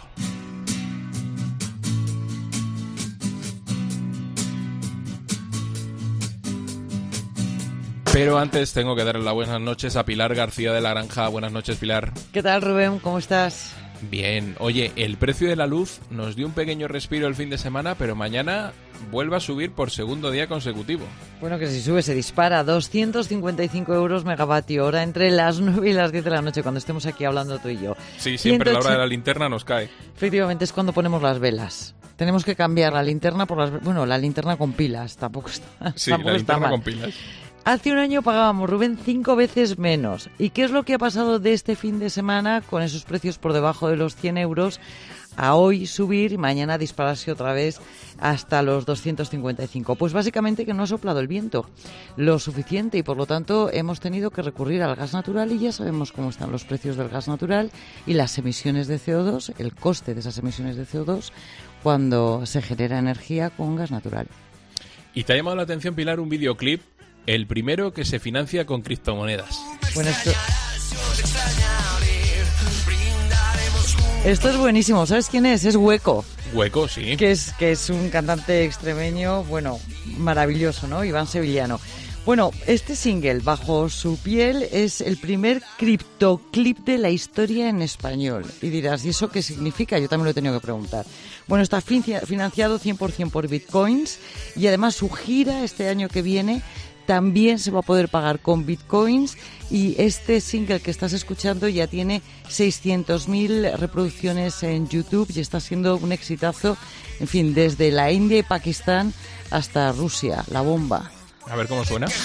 Pero antes tengo que darle las buenas noches a Pilar García de la Granja. Buenas noches, Pilar. ¿Qué tal, Rubén? ¿Cómo estás? Bien. Oye, el precio de la luz nos dio un pequeño respiro el fin de semana, pero mañana vuelve a subir por segundo día consecutivo. Bueno, que si sube se dispara. doscientos cincuenta y cinco euros megavatio hora entre las nueve y las diez de la noche, cuando estemos aquí hablando tú y yo. Sí, siempre la hora de la linterna nos cae. Efectivamente, es cuando ponemos las velas. Tenemos que cambiar la linterna por las... Bueno, la linterna con pilas, tampoco está, sí, tampoco la está linterna mal. con pilas. Hace un año pagábamos, Rubén, cinco veces menos. ¿Y qué es lo que ha pasado de este fin de semana con esos precios por debajo de los cien euros a hoy subir y mañana dispararse otra vez hasta los doscientos cincuenta y cinco? Pues básicamente que no ha soplado el viento lo suficiente y por lo tanto hemos tenido que recurrir al gas natural y ya sabemos cómo están los precios del gas natural y las emisiones de C O dos, el coste de esas emisiones de C O dos cuando se genera energía con gas natural. ¿Y te ha llamado la atención, Pilar, un videoclip? El primero que se financia con criptomonedas. Bueno, esto, Esto es buenísimo. ¿Sabes quién es? Es Hueco. Hueco, sí. Que es, que es un cantante extremeño, bueno, maravilloso, ¿no? Iván Sevillano. Bueno, este single, Bajo su piel, es el primer criptoclip de la historia en español. Y dirás, ¿y eso qué significa? Yo también lo he tenido que preguntar. Bueno, está financiado cien por ciento por bitcoins y además su gira este año que viene también se va a poder pagar con bitcoins, y este single que estás escuchando ya tiene seiscientas mil reproducciones en YouTube y está siendo un exitazo, en fin, desde la India y Pakistán hasta Rusia, la bomba. A ver cómo suena.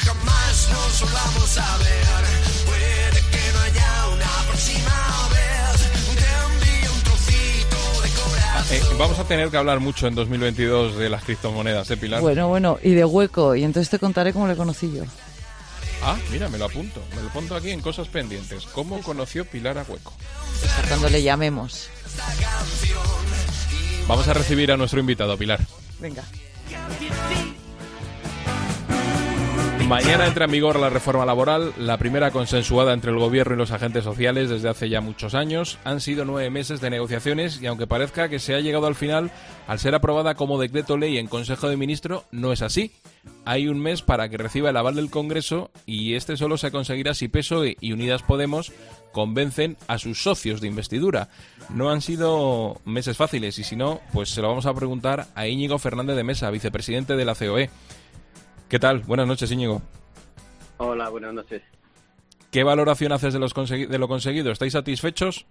Eh, vamos a tener que hablar mucho en dos mil veintidós de las criptomonedas, ¿eh, Pilar? Bueno, bueno, y de Hueco, y entonces te contaré cómo le conocí yo. Ah, mira, me lo apunto, me lo pongo aquí en cosas pendientes. ¿Cómo conoció Pilar a Hueco? Hasta cuando le llamemos. Vamos a recibir a nuestro invitado, Pilar. Venga. Mañana entra en vigor la reforma laboral, la primera consensuada entre el gobierno y los agentes sociales desde hace ya muchos años. Han sido nueve meses de negociaciones y aunque parezca que se ha llegado al final, al ser aprobada como decreto ley en Consejo de Ministros, no es así. Hay un mes para que reciba el aval del Congreso y este solo se conseguirá si P S O E y Unidas Podemos convencen a sus socios de investidura. No han sido meses fáciles y si no, pues se lo vamos a preguntar a Íñigo Fernández de Mesa, vicepresidente de la C O E. ¿Qué tal? Buenas noches, Íñigo. Hola, buenas noches. ¿Qué valoración haces de, los consegui- de lo conseguido? ¿Estáis satisfechos?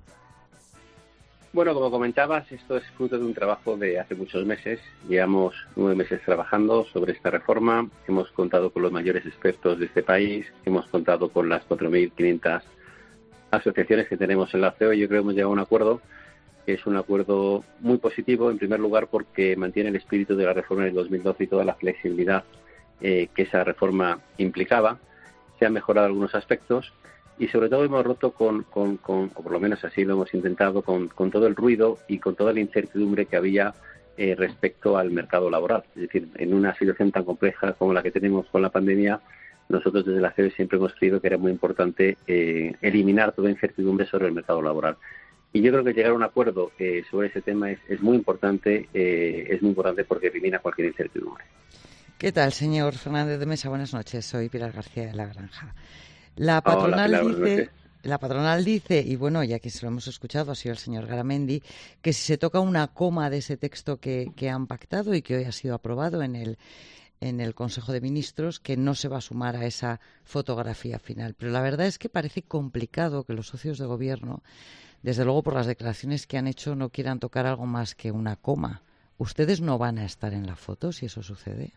Bueno, como comentabas, esto es fruto de un trabajo de hace muchos meses. Llevamos nueve meses trabajando sobre esta reforma. Hemos contado con los mayores expertos de este país. Hemos contado con las cuatro mil quinientas asociaciones que tenemos en la C O E. Yo creo que hemos llegado a un acuerdo que es un acuerdo muy positivo, en primer lugar porque mantiene el espíritu de la reforma del dos mil doce y toda la flexibilidad eh, que esa reforma implicaba. Se han mejorado algunos aspectos y sobre todo hemos roto con, con, con o por lo menos así lo hemos intentado, con, con todo el ruido y con toda la incertidumbre que había eh, respecto al mercado laboral. Es decir, en una situación tan compleja como la que tenemos con la pandemia, nosotros desde la C O E siempre hemos creído que era muy importante eh, eliminar toda incertidumbre sobre el mercado laboral. Y yo creo que llegar a un acuerdo eh, sobre ese tema es, es muy importante, eh, es muy importante porque elimina cualquier incertidumbre. ¿Qué tal, señor Fernández de Mesa? Buenas noches, soy Pilar García de la Granja. La patronal Hola, Pilar, dice, la patronal dice, y bueno, ya que se lo hemos escuchado, ha sido el señor Garamendi, que si se toca una coma de ese texto que, que han pactado y que hoy ha sido aprobado en el en el Consejo de Ministros, que no se va a sumar a esa fotografía final. Pero la verdad es que parece complicado que los socios de gobierno, desde luego por las declaraciones que han hecho, no quieran tocar algo más que una coma. ¿Ustedes no van a estar en la foto si eso sucede?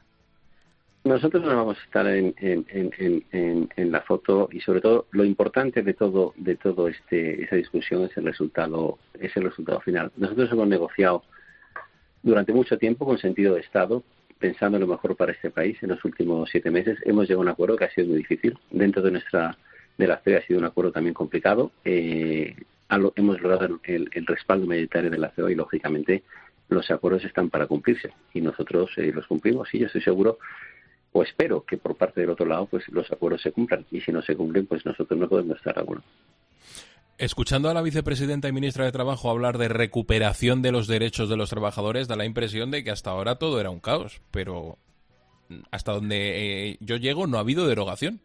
Nosotros no vamos a estar en, en, en, en, en la foto y sobre todo lo importante de todo de todo este esa discusión es el resultado es el resultado final. Nosotros hemos negociado durante mucho tiempo con sentido de Estado, pensando en lo mejor para este país. En los últimos siete meses hemos llegado a un acuerdo que ha sido muy difícil. Dentro de nuestra de la C O E ha sido un acuerdo también complicado. Eh, hemos logrado el, el respaldo mayoritario de la C O E y, lógicamente, los acuerdos están para cumplirse y nosotros eh, los cumplimos y yo estoy seguro o espero que por parte del otro lado pues los acuerdos se cumplan y si no se cumplen pues nosotros no podemos estar de acuerdo. Escuchando a la vicepresidenta y ministra de Trabajo hablar de recuperación de los derechos de los trabajadores, da la impresión de que hasta ahora todo era un caos, pero hasta donde eh, yo llego no ha habido derogación.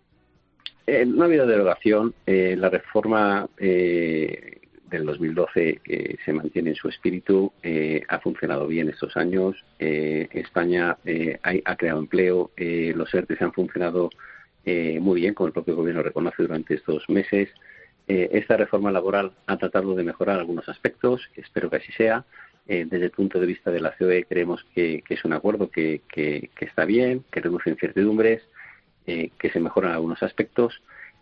Eh, no ha habido derogación. Eh, la reforma eh, del dos mil doce eh, se mantiene en su espíritu, eh, ha funcionado bien estos años. Eh, España eh, ha, ha creado empleo, eh, los ERTE han funcionado eh, muy bien, como el propio gobierno reconoce durante estos meses. Eh, esta reforma laboral ha tratado de mejorar algunos aspectos, espero que así sea. Eh, desde el punto de vista de la C O E creemos que, que es un acuerdo que, que, que está bien, que reduce incertidumbres, eh, que se mejoran algunos aspectos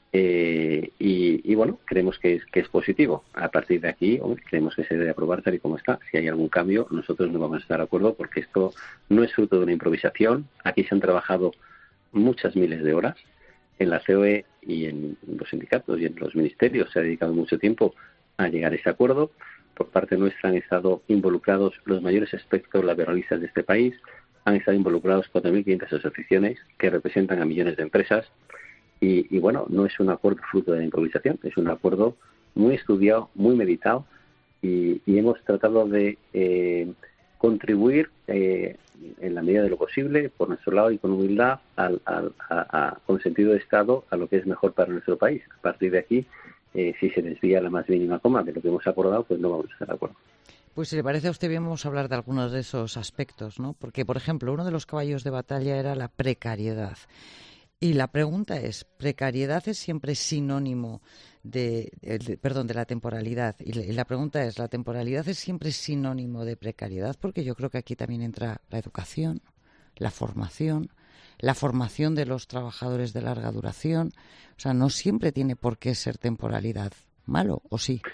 eh, y, y bueno, creemos que es, que es positivo. A partir de aquí, hombre, creemos que se debe aprobar tal y como está. Si hay algún cambio, nosotros no vamos a estar de acuerdo porque esto no es fruto de una improvisación. Aquí se han trabajado muchas miles de horas. En la C O E y en los sindicatos y en los ministerios se ha dedicado mucho tiempo a llegar a ese acuerdo. Por parte nuestra han estado involucrados los mayores aspectos laboralistas de este país, han estado involucrados cuatro mil quinientas asociaciones que representan a millones de empresas Y, y bueno, no es un acuerdo fruto de la improvisación, es un acuerdo muy estudiado, muy meditado, y, y hemos tratado de eh, contribuir eh, en la medida de lo posible, por nuestro lado y con humildad, al, al, a, a, con sentido de Estado, a lo que es mejor para nuestro país. A partir de aquí, eh, si se desvía la más mínima coma de lo que hemos acordado, pues no vamos a estar de acuerdo. Pues si le parece a usted bien, vamos a hablar de algunos de esos aspectos, ¿no? Porque, por ejemplo, uno de los caballos de batalla era la precariedad. Y la pregunta es, ¿precariedad es siempre sinónimo de, de perdón, de la temporalidad? Y la, y la pregunta es, ¿la temporalidad es siempre sinónimo de precariedad? Porque yo creo que aquí también entra la educación, la formación, la formación de los trabajadores de larga duración. O sea, no siempre tiene por qué ser temporalidad. ¿Malo o sí?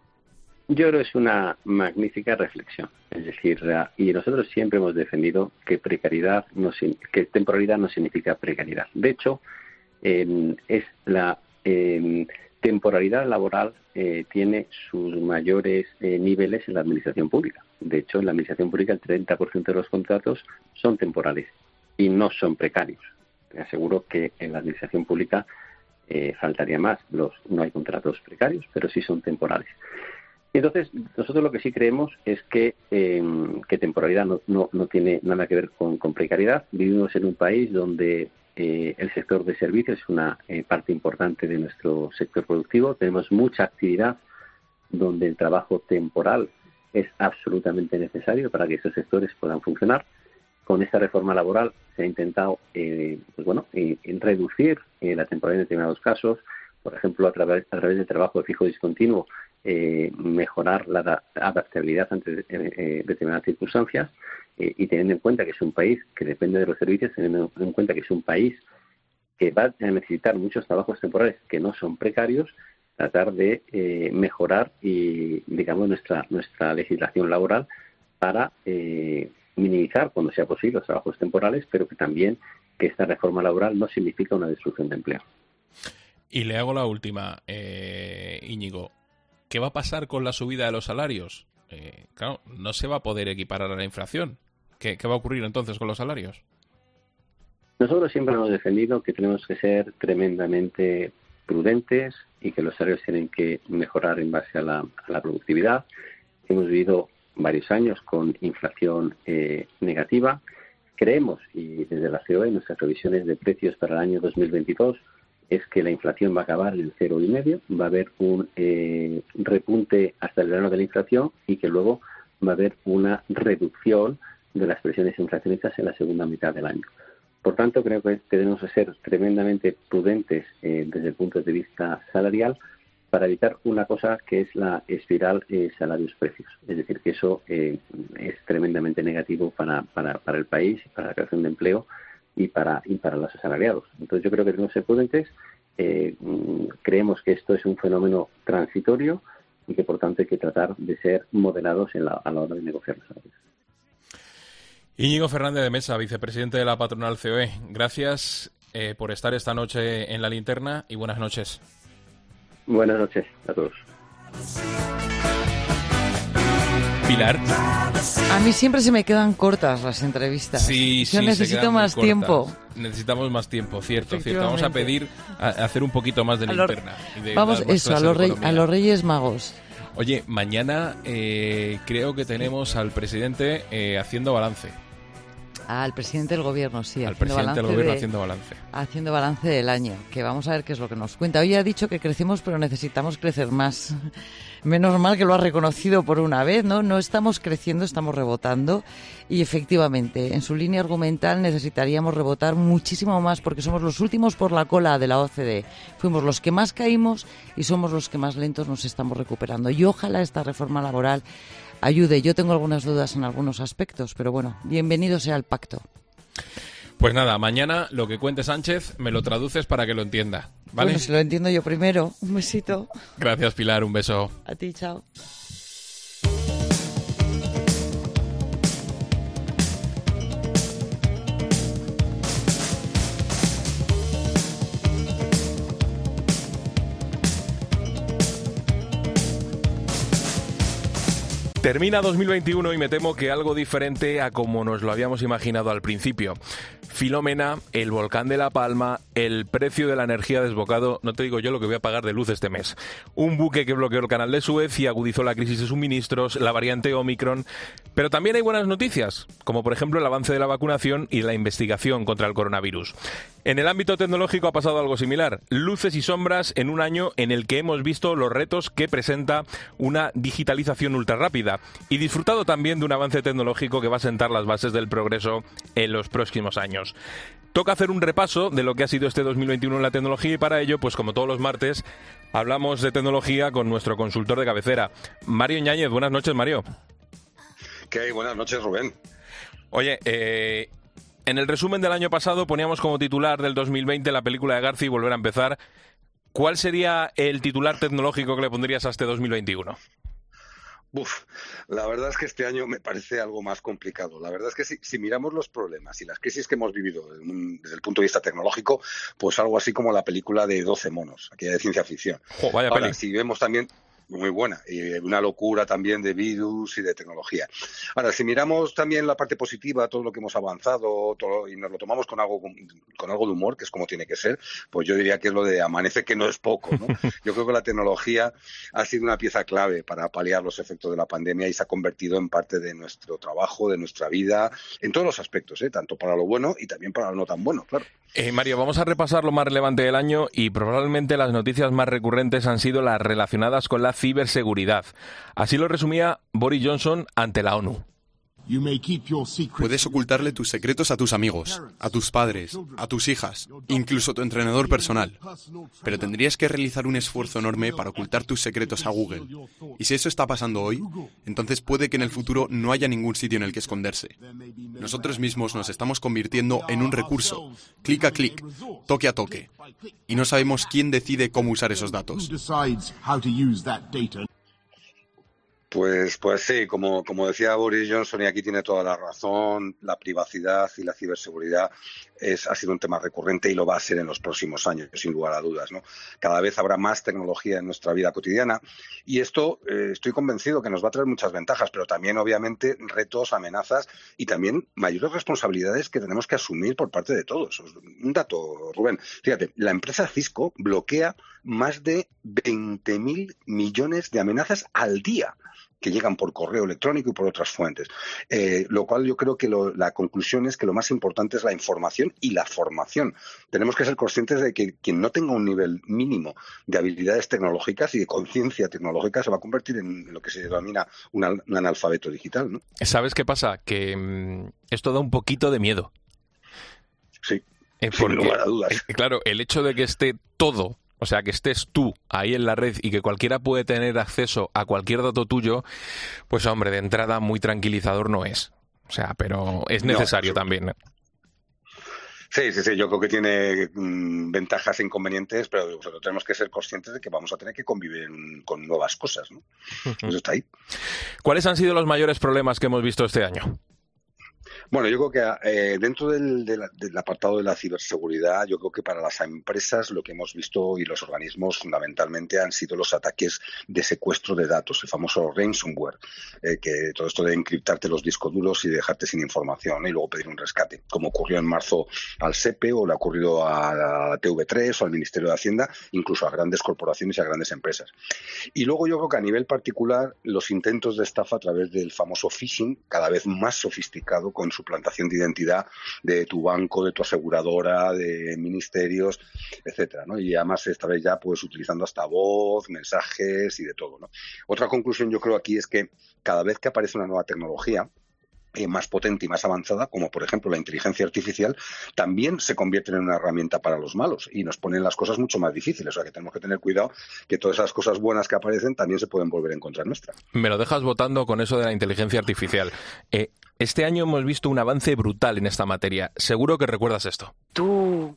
Yo creo que es una magnífica reflexión. Es decir, y nosotros siempre hemos defendido que precariedad no, que temporalidad no significa precariedad. De hecho, eh, es la eh, temporalidad laboral eh, tiene sus mayores eh, niveles en la administración pública. De hecho, en la administración pública el treinta por ciento de los contratos son temporales y no son precarios. Te aseguro que en la administración pública eh, faltaría más. Los, no hay contratos precarios, pero sí son temporales. Entonces, nosotros lo que sí creemos es que, eh, que temporalidad no, no, no tiene nada que ver con, con precariedad. Vivimos en un país donde eh, el sector de servicios es una eh, parte importante de nuestro sector productivo. Tenemos mucha actividad donde el trabajo temporal es absolutamente necesario para que estos sectores puedan funcionar. Con esta reforma laboral se ha intentado eh, pues bueno, eh, reducir eh, la temporalidad en determinados casos. Por ejemplo, a través, a través del trabajo de fijo discontinuo, eh, mejorar la adaptabilidad ante eh, eh, determinadas circunstancias eh, y teniendo en cuenta que es un país que depende de los servicios, teniendo en cuenta que es un país que va a necesitar muchos trabajos temporales que no son precarios, tratar de eh, mejorar y, digamos, nuestra nuestra legislación laboral para eh, minimizar, cuando sea posible, los trabajos temporales, pero que también que esta reforma laboral no significa una destrucción de empleo. Y le hago la última, eh, Íñigo. ¿Qué va a pasar con la subida de los salarios? Eh, claro, no se va a poder equiparar a la inflación. ¿Qué, qué va a ocurrir entonces con los salarios? Nosotros siempre hemos defendido que tenemos que ser tremendamente prudentes y que los salarios tienen que mejorar en base a la, a la productividad. Hemos vivido varios años con inflación eh, negativa. Creemos, y desde la C O E, nuestras previsiones de precios para el año dos mil veintidós, es que la inflación va a acabar en cero y medio, va a haber un eh, repunte hasta el verano de la inflación y que luego va a haber una reducción de las presiones inflacionistas en la segunda mitad del año. Por tanto, creo que tenemos que ser tremendamente prudentes eh, desde el punto de vista salarial para evitar una cosa que es la espiral eh, salarios-precios. Es decir, que eso eh, es tremendamente negativo para, para, para el país, para la creación de empleo y para y para los asalariados. Entonces yo creo que tenemos que ser prudentes, eh, creemos que esto es un fenómeno transitorio y que por tanto hay que tratar de ser moderados en la, a la hora de negociar los salarios. Íñigo Fernández de Mesa, vicepresidente de la patronal C O E, gracias eh, por estar esta noche en La Linterna y buenas noches. Buenas noches a todos. Pilar. A mí siempre se me quedan cortas las entrevistas. Sí, Yo sí, necesito más tiempo. Necesitamos más tiempo, cierto, cierto. Vamos a pedir a, a hacer un poquito más de a linterna. Lo, y de vamos, eso, a los, rey, a los Reyes Magos. Oye, mañana eh, creo que tenemos al presidente eh, haciendo balance. Ah, al presidente del gobierno, sí. Al presidente del gobierno de, haciendo balance. Haciendo balance del año, que vamos a ver qué es lo que nos cuenta. Hoy ha dicho que crecemos, pero necesitamos crecer más. Menos mal que lo ha reconocido por una vez, ¿no? No estamos creciendo, estamos rebotando. Y efectivamente, en su línea argumental necesitaríamos rebotar muchísimo más porque somos los últimos por la cola de la O C D E. Fuimos los que más caímos y somos los que más lentos nos estamos recuperando. Y ojalá esta reforma laboral ayude. Yo tengo algunas dudas en algunos aspectos, pero bueno, bienvenido sea el pacto. Pues nada, mañana lo que cuente Sánchez me lo traduces para que lo entienda, ¿vale? Bueno, si lo entiendo yo primero. Un besito. Gracias, Pilar, un beso. A ti, chao. Termina dos mil veintiuno y me temo que algo diferente a como nos lo habíamos imaginado al principio. Filomena, el volcán de La Palma, el precio de la energía desbocado, no te digo yo lo que voy a pagar de luz este mes. Un buque que bloqueó el canal de Suez y agudizó la crisis de suministros, la variante Omicron. Pero también hay buenas noticias, como por ejemplo el avance de la vacunación y la investigación contra el coronavirus. En el ámbito tecnológico ha pasado algo similar. Luces y sombras en un año en el que hemos visto los retos que presenta una digitalización ultra rápida y disfrutado también de un avance tecnológico que va a sentar las bases del progreso en los próximos años. Toca hacer un repaso de lo que ha sido este dos mil veintiuno en la tecnología y para ello, pues como todos los martes, hablamos de tecnología con nuestro consultor de cabecera. Mario Ñáñez, buenas noches, Mario. ¿Qué hay? Buenas noches, Rubén. Oye, eh... en el resumen del año pasado poníamos como titular del dos mil veinte la película de Garci y Volver a empezar. ¿Cuál sería el titular tecnológico que le pondrías a este dos mil veintiuno? Uf, la verdad es que este año me parece algo más complicado. La verdad es que si, si miramos los problemas y las crisis que hemos vivido desde el punto de vista tecnológico, pues algo así como la película de doce monos, aquella de ciencia ficción. Oh, vaya Ahora, peli. si vemos también... Muy buena, y una locura también de virus y de tecnología. Ahora, si miramos también la parte positiva, todo lo que hemos avanzado, todo, y nos lo tomamos con algo con, con algo de humor, que es como tiene que ser, pues yo diría que es lo de amanece, que no es poco, ¿no? Yo creo que la tecnología ha sido una pieza clave para paliar los efectos de la pandemia y se ha convertido en parte de nuestro trabajo, de nuestra vida, en todos los aspectos, ¿eh? Tanto para lo bueno y también para lo no tan bueno, claro. Eh, Mario, vamos a repasar lo más relevante del año y probablemente las noticias más recurrentes han sido las relacionadas con la ciberseguridad. Así lo resumía Boris Johnson ante la ONU. Puedes ocultarle tus secretos a tus amigos, a tus padres, a tus hijas, incluso a tu entrenador personal. Pero tendrías que realizar un esfuerzo enorme para ocultar tus secretos a Google. Y si eso está pasando hoy, entonces puede que en el futuro no haya ningún sitio en el que esconderse. Nosotros mismos nos estamos convirtiendo en un recurso, clic a clic, toque a toque. Y no sabemos quién decide cómo usar esos datos. Pues, pues sí, como, como decía Boris Johnson, y aquí tiene toda la razón, la privacidad y la ciberseguridad es, ha sido un tema recurrente y lo va a ser en los próximos años, sin lugar a dudas, ¿no? Cada vez habrá más tecnología en nuestra vida cotidiana y esto eh, estoy convencido que nos va a traer muchas ventajas, pero también, obviamente, retos, amenazas y también mayores responsabilidades que tenemos que asumir por parte de todos. Un dato, Rubén. Fíjate, la empresa Cisco bloquea más de veinte mil millones de amenazas al día que llegan por correo electrónico y por otras fuentes. Eh, lo cual yo creo que lo, la conclusión es que lo más importante es la información y la formación. Tenemos que ser conscientes de que quien no tenga un nivel mínimo de habilidades tecnológicas y de conciencia tecnológica se va a convertir en lo que se denomina un, un analfabeto digital, ¿no? ¿Sabes qué pasa? Que mmm, esto da un poquito de miedo. Sí, eh, sin porque, lugar a dudas. Eh, claro, el hecho de que esté todo... O sea, que estés tú ahí en la red y que cualquiera puede tener acceso a cualquier dato tuyo, pues hombre, de entrada muy tranquilizador no es. O sea, pero es necesario no, también. Sí, sí, sí, yo creo que tiene mmm, ventajas e inconvenientes, pero nosotros tenemos que ser conscientes de que vamos a tener que convivir en, con nuevas cosas, ¿no? Uh-huh. Eso está ahí. ¿Cuáles han sido los mayores problemas que hemos visto este año? Bueno, yo creo que eh, dentro del, del, del apartado de la ciberseguridad, yo creo que para las empresas lo que hemos visto y los organismos fundamentalmente han sido los ataques de secuestro de datos, el famoso ransomware, eh, que todo esto de encriptarte los discos duros y dejarte sin información, ¿eh? Y luego pedir un rescate, como ocurrió en marzo al SEPE o le ha ocurrido a la T V tres o al Ministerio de Hacienda, incluso a grandes corporaciones y a grandes empresas. Y luego yo creo que a nivel particular los intentos de estafa a través del famoso phishing, cada vez más sofisticado, con suplantación de identidad de tu banco, de tu aseguradora, de ministerios, etcétera, ¿no? Y además esta vez ya pues utilizando hasta voz, mensajes y de todo, ¿no? Otra conclusión yo creo aquí es que cada vez que aparece una nueva tecnología eh, más potente y más avanzada, como por ejemplo la inteligencia artificial, también se convierten en una herramienta para los malos y nos ponen las cosas mucho más difíciles. O sea que tenemos que tener cuidado que todas esas cosas buenas que aparecen también se pueden volver en contra nuestra. Me lo dejas votando con eso de la inteligencia artificial. Eh, este año hemos visto un avance brutal en esta materia. Seguro que recuerdas esto. Tú...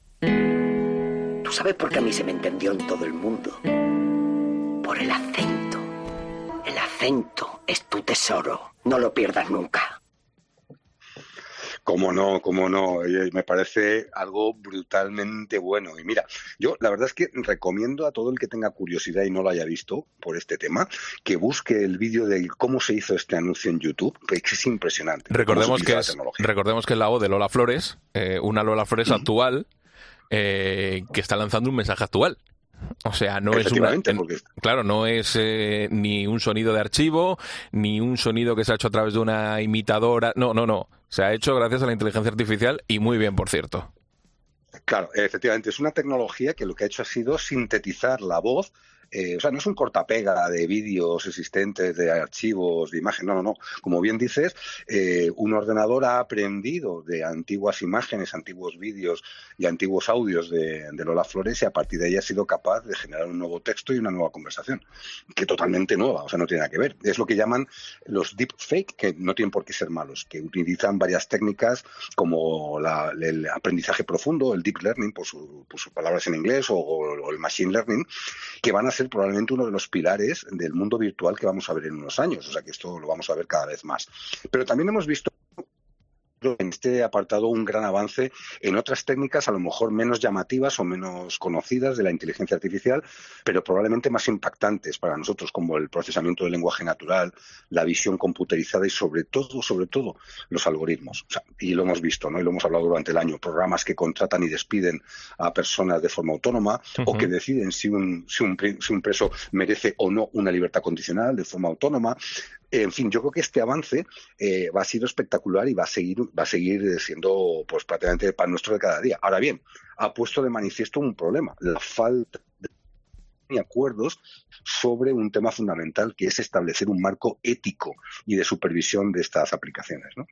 Tú sabes por qué a mí se me entendió en todo el mundo. Por el acento. El acento es tu tesoro. No lo pierdas nunca. Cómo no, cómo no. Me parece algo brutalmente bueno. Y mira, yo la verdad es que recomiendo a todo el que tenga curiosidad y no lo haya visto por este tema, que busque el vídeo de cómo se hizo este anuncio en YouTube, que es impresionante. Recordemos que es, recordemos que es la voz de Lola Flores, eh, una Lola Flores mm. actual, eh, que está lanzando un mensaje actual. O sea, no es una, porque... claro, no es eh, ni un sonido de archivo, ni un sonido que se ha hecho a través de una imitadora. No, no, no. Se ha hecho gracias a la inteligencia artificial y muy bien, por cierto. Claro, efectivamente, es una tecnología que lo que ha hecho ha sido sintetizar la voz. Eh, o sea, no es un cortapega de vídeos existentes, de archivos, de imagen, no, no, no. Como bien dices, eh, un ordenador ha aprendido de antiguas imágenes, antiguos vídeos y antiguos audios de, de Lola Flores y a partir de ahí ha sido capaz de generar un nuevo texto y una nueva conversación, que totalmente nueva, o sea, no tiene nada que ver. Es lo que llaman los deepfake, que no tienen por qué ser malos, que utilizan varias técnicas como la, el aprendizaje profundo, el deep learning, por, su, por sus palabras en inglés, o, o el machine learning, que van a ser probablemente uno de los pilares del mundo virtual que vamos a ver en unos años. O sea que esto lo vamos a ver cada vez más. Pero también hemos visto en este apartado un gran avance en otras técnicas a lo mejor menos llamativas o menos conocidas de la inteligencia artificial, pero probablemente más impactantes para nosotros, como el procesamiento del lenguaje natural, la visión computerizada y sobre todo, sobre todo, los algoritmos. O sea, y lo hemos visto, ¿no? Y lo hemos hablado durante el año, programas que contratan y despiden a personas de forma autónoma uh-huh. o que deciden si un, si un, si un preso merece o no una libertad condicional de forma autónoma. En fin, yo creo que este avance eh, va a ser espectacular y va a seguir va a seguir siendo pues prácticamente el pan nuestro de cada día. Ahora bien, ha puesto de manifiesto un problema, la falta de acuerdos sobre un tema fundamental, que es establecer un marco ético y de supervisión de estas aplicaciones, ¿no?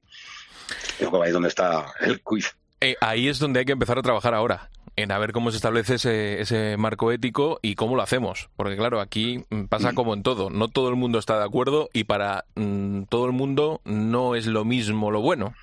Yo creo que ahí es donde está el quiz. Eh, ahí es donde hay que empezar a trabajar ahora, en a ver cómo se establece ese, ese marco ético y cómo lo hacemos. Porque claro, aquí pasa como en todo. No todo el mundo está de acuerdo y para mm, todo el mundo no es lo mismo lo bueno.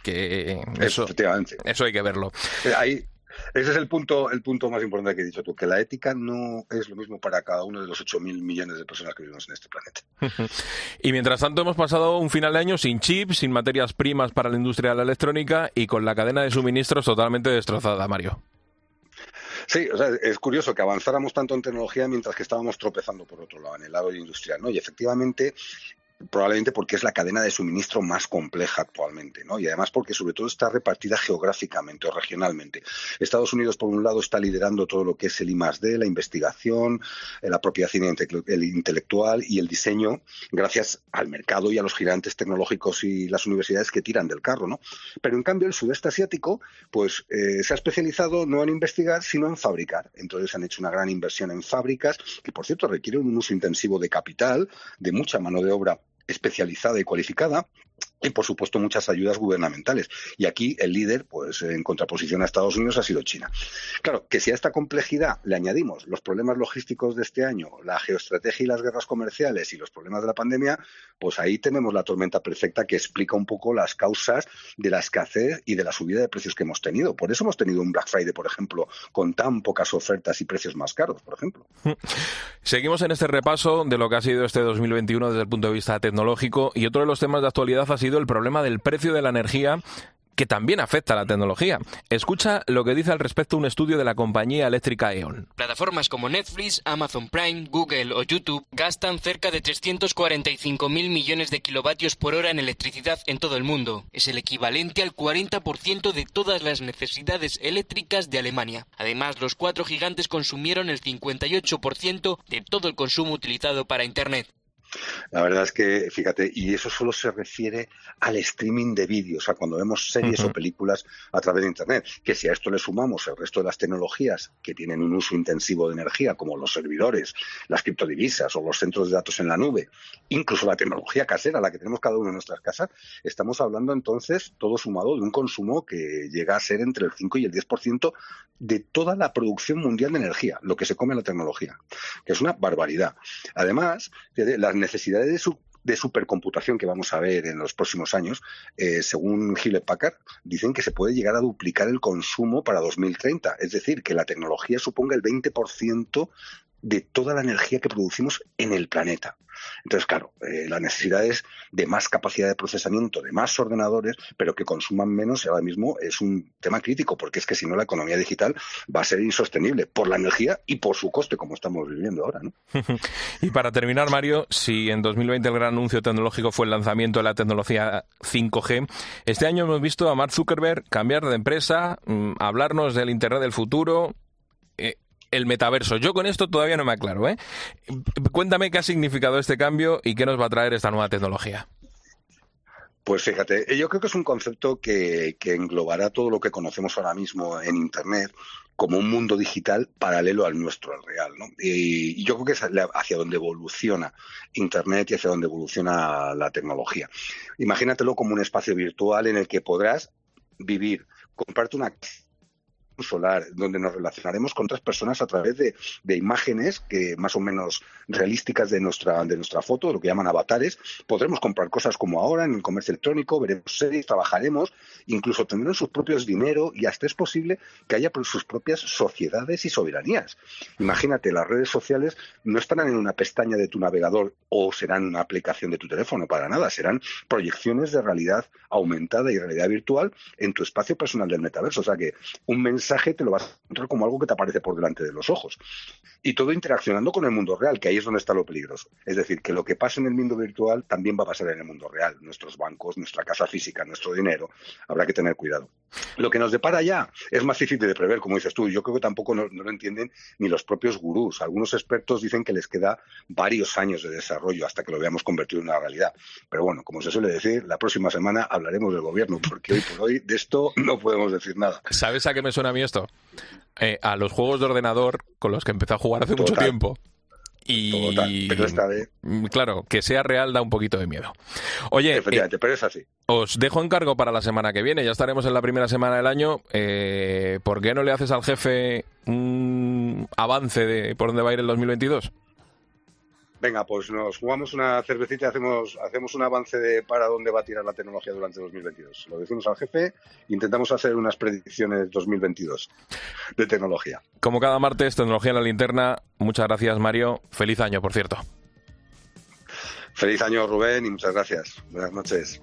Que eso, eso hay que verlo. Ahí, ese es el punto, el punto más importante que he dicho tú, que la ética no es lo mismo para cada uno de los ocho mil millones de personas que vivimos en este planeta. Y mientras tanto hemos pasado un final de año sin chips, sin materias primas para la industria de la electrónica y con la cadena de suministros totalmente destrozada, Mario. Sí, o sea, es curioso que avanzáramos tanto en tecnología mientras que estábamos tropezando por otro lado, en el lado industrial, ¿no? Y efectivamente, probablemente porque es la cadena de suministro más compleja actualmente, ¿no? Y además porque sobre todo está repartida geográficamente o regionalmente. Estados Unidos, por un lado, está liderando todo lo que es el I más D, la investigación, la propiedad intelectual y el diseño, gracias al mercado y a los gigantes tecnológicos y las universidades que tiran del carro, ¿no? Pero en cambio el sudeste asiático, pues eh, se ha especializado no en investigar, sino en fabricar. Entonces han hecho una gran inversión en fábricas, que por cierto requieren un uso intensivo de capital, de mucha mano de obra especializada y cualificada, y por supuesto muchas ayudas gubernamentales. Y aquí el líder, pues en contraposición a Estados Unidos, ha sido China. Claro, que si a esta complejidad le añadimos los problemas logísticos de este año, la geoestrategia y las guerras comerciales y los problemas de la pandemia, pues ahí tenemos la tormenta perfecta que explica un poco las causas de la escasez y de la subida de precios que hemos tenido. Por eso hemos tenido un Black Friday, por ejemplo, con tan pocas ofertas y precios más caros, por ejemplo. Seguimos en este repaso de lo que ha sido este dos mil veintiuno desde el punto de vista tecnológico, y otro de los temas de actualidad ha sido el problema del precio de la energía, que también afecta a la tecnología. Escucha lo que dice al respecto un estudio de la compañía eléctrica E O N. Plataformas como Netflix, Amazon Prime, Google o YouTube gastan cerca de trescientos cuarenta y cinco mil millones de kilovatios por hora en electricidad en todo el mundo. Es el equivalente al cuarenta por ciento de todas las necesidades eléctricas de Alemania. Además, los cuatro gigantes consumieron el cincuenta y ocho por ciento de todo el consumo utilizado para Internet. La verdad es que, fíjate, y eso solo se refiere al streaming de vídeos, o sea, cuando vemos series uh-huh. o películas a través de Internet, que si a esto le sumamos el resto de las tecnologías que tienen un uso intensivo de energía, como los servidores, las criptodivisas o los centros de datos en la nube, incluso la tecnología casera, la que tenemos cada uno en nuestras casas, estamos hablando entonces, todo sumado, de un consumo que llega a ser entre el cinco y el diez por ciento de toda la producción mundial de energía, lo que se come en la tecnología, que es una barbaridad. Además, las necesidades de su de supercomputación que vamos a ver en los próximos años, eh, según Hewlett Packard, dicen que se puede llegar a duplicar el consumo para dos mil treinta, es decir, que la tecnología suponga el veinte por ciento de toda la energía que producimos en el planeta. Entonces, claro, eh, la necesidad es de más capacidad de procesamiento, de más ordenadores, pero que consuman menos, y ahora mismo es un tema crítico, porque es que si no la economía digital va a ser insostenible por la energía y por su coste, como estamos viviendo ahora, ¿no? Y para terminar, Mario, si en dos mil veinte el gran anuncio tecnológico fue el lanzamiento de la tecnología cinco G, este año hemos visto a Mark Zuckerberg cambiar de empresa, mmm, hablarnos del Internet del futuro, eh, el metaverso. Yo con esto todavía no me aclaro, ¿eh? Cuéntame qué ha significado este cambio y qué nos va a traer esta nueva tecnología. Pues fíjate, yo creo que es un concepto que, que englobará todo lo que conocemos ahora mismo en Internet como un mundo digital paralelo al nuestro, al real, ¿no? Y, y yo creo que es hacia donde evoluciona Internet y hacia donde evoluciona la tecnología. Imagínatelo como un espacio virtual en el que podrás vivir, comprarte una solar, donde nos relacionaremos con otras personas a través de, de imágenes que más o menos realísticas de nuestra de nuestra foto, lo que llaman avatares. Podremos comprar cosas como ahora en el comercio electrónico, veremos series, trabajaremos, incluso tendremos sus propios dinero y hasta es posible que haya sus propias sociedades y soberanías. Imagínate, las redes sociales no estarán en una pestaña de tu navegador o serán una aplicación de tu teléfono, para nada, serán proyecciones de realidad aumentada y realidad virtual en tu espacio personal del metaverso. O sea que un mensaje te lo vas a encontrar como algo que te aparece por delante de los ojos. Y todo interaccionando con el mundo real, que ahí es donde está lo peligroso. Es decir, que lo que pasa en el mundo virtual también va a pasar en el mundo real. Nuestros bancos, nuestra casa física, nuestro dinero. Habrá que tener cuidado. Lo que nos depara ya es más difícil de prever, como dices tú. Yo creo que tampoco no, no lo entienden ni los propios gurús. Algunos expertos dicen que les queda varios años de desarrollo hasta que lo veamos convertido en una realidad. Pero bueno, como se suele decir, la próxima semana hablaremos del gobierno, porque hoy por hoy de esto no podemos decir nada. ¿Sabes a qué me suena a mí esto? Eh, a los juegos de ordenador con los que empecé a jugar hace Total. mucho tiempo. Y Total, pero esta vez... claro, que sea real da un poquito de miedo. Oye, efectivamente, eh, pero es así. Os dejo encargo para la semana que viene. Ya estaremos en la primera semana del año. Eh, ¿Por qué no le haces al jefe un avance de por dónde va a ir el dos mil veintidós? Venga, pues nos jugamos una cervecita y hacemos, hacemos un avance de para dónde va a tirar la tecnología durante dos mil veintidós. Lo decimos al jefe, intentamos hacer unas predicciones dos mil veintidós de tecnología. Como cada martes, Tecnología en la Linterna. Muchas gracias, Mario. Feliz año, por cierto. Feliz año, Rubén, y muchas gracias. Buenas noches.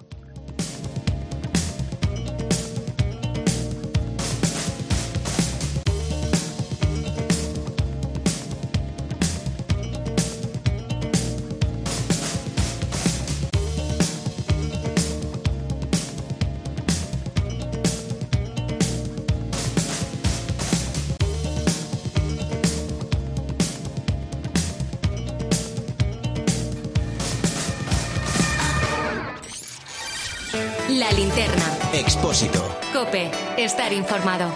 La Linterna. Expósito. COPE. Estar informado.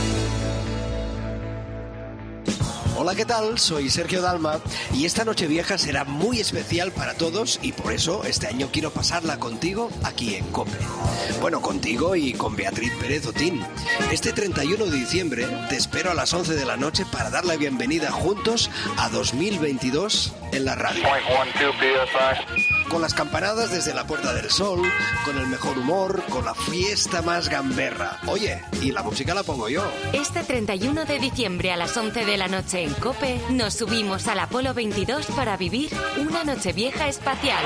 Hola, ¿qué tal? Soy Sergio Dalma y esta Nochevieja será muy especial para todos y por eso este año quiero pasarla contigo aquí en COPE. Bueno, contigo y con Beatriz Pérez Otín. Este treinta y uno de diciembre te espero a las once de la noche para dar la bienvenida juntos a dos mil veintidós en la radio. Con las campanadas desde la Puerta del Sol, con el mejor humor, con la fiesta más gamberra. Oye, y la música la pongo yo. Este treinta y uno de diciembre a las once de la noche en COPE nos subimos al Apolo veintidós para vivir una Nochevieja espacial.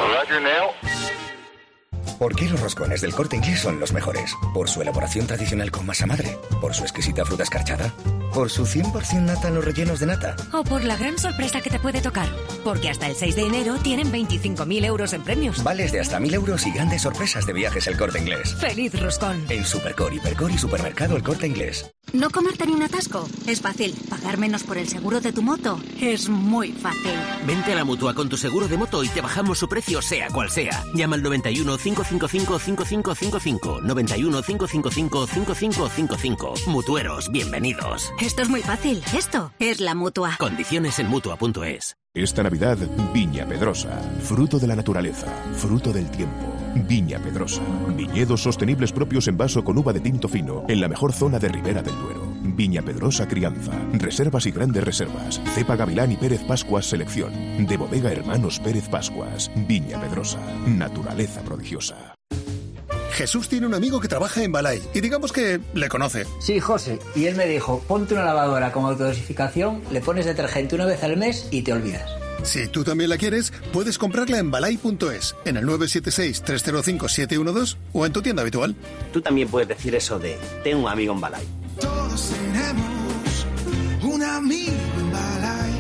¿Por qué los roscones del Corte Inglés son los mejores? ¿Por su elaboración tradicional con masa madre? ¿Por su exquisita fruta escarchada? ¿Por su cien por ciento nata en los rellenos de nata? O por la gran sorpresa que te puede tocar. Porque hasta el seis de enero tienen veinticinco mil euros en premios. Vales de hasta mil euros y grandes sorpresas de viajes El Corte Inglés. ¡Feliz roscón! En Supercor, Hipercor y Supermercado El Corte Inglés. ¿No comerte ni un atasco? Es fácil. ¿Pagar menos por el seguro de tu moto? Es muy fácil. Vente a la Mutua con tu seguro de moto y te bajamos su precio sea cual sea. Llama al noventa y uno, cinco cinco cinco, cinco cinco cinco cinco. noventa y uno, cinco cinco cinco, cinco cinco cinco cinco. Mutueros, bienvenidos. Esto es muy fácil. Esto es la Mutua. Condiciones en Mutua punto es. Esta Navidad, Viña Pedrosa. Fruto de la naturaleza, fruto del tiempo. Viña Pedrosa. Viñedos sostenibles propios en vaso con uva de tinto fino, en la mejor zona de Ribera del Duero. Viña Pedrosa Crianza. Reservas y grandes reservas. Cepa Gavilán y Pérez Pascuas Selección. De Bodega Hermanos Pérez Pascuas. Viña Pedrosa. Naturaleza prodigiosa. Jesús tiene un amigo que trabaja en Balay y digamos que le conoce. Sí, José. Y él me dijo, ponte una lavadora con autodosificación, le pones detergente una vez al mes y te olvidas. Si tú también la quieres, puedes comprarla en balay punto es, en el nueve siete seis, tres cero cinco, siete uno dos o en tu tienda habitual. Tú también puedes decir eso de tengo un amigo en Balay. Todos tenemos un amigo en Balay.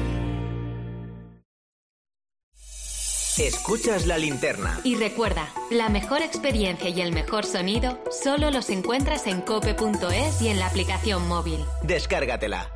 Escuchas La Linterna. Y recuerda, la mejor experiencia y el mejor sonido solo los encuentras en cope punto es y en la aplicación móvil. Descárgatela.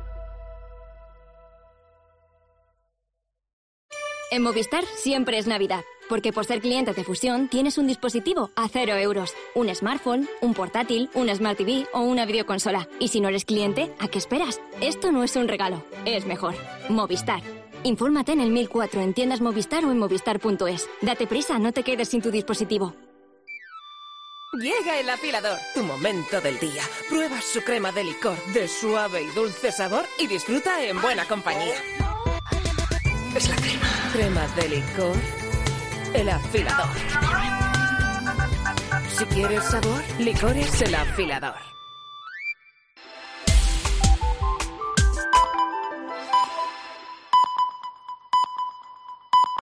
En Movistar siempre es Navidad, porque por ser cliente de Fusión tienes un dispositivo a cero euros, un smartphone, un portátil, una Smart T V o una videoconsola. Y si no eres cliente, ¿a qué esperas? Esto no es un regalo, es mejor. Movistar. Infórmate en el mil cuatro en tiendas Movistar o en movistar punto es. Date prisa, no te quedes sin tu dispositivo. Llega el afilador, tu momento del día. Prueba su crema de licor de suave y dulce sabor y disfruta en buena compañía. Es la crema. Crema de licor. El afilador. Si quieres sabor, licor es el afilador.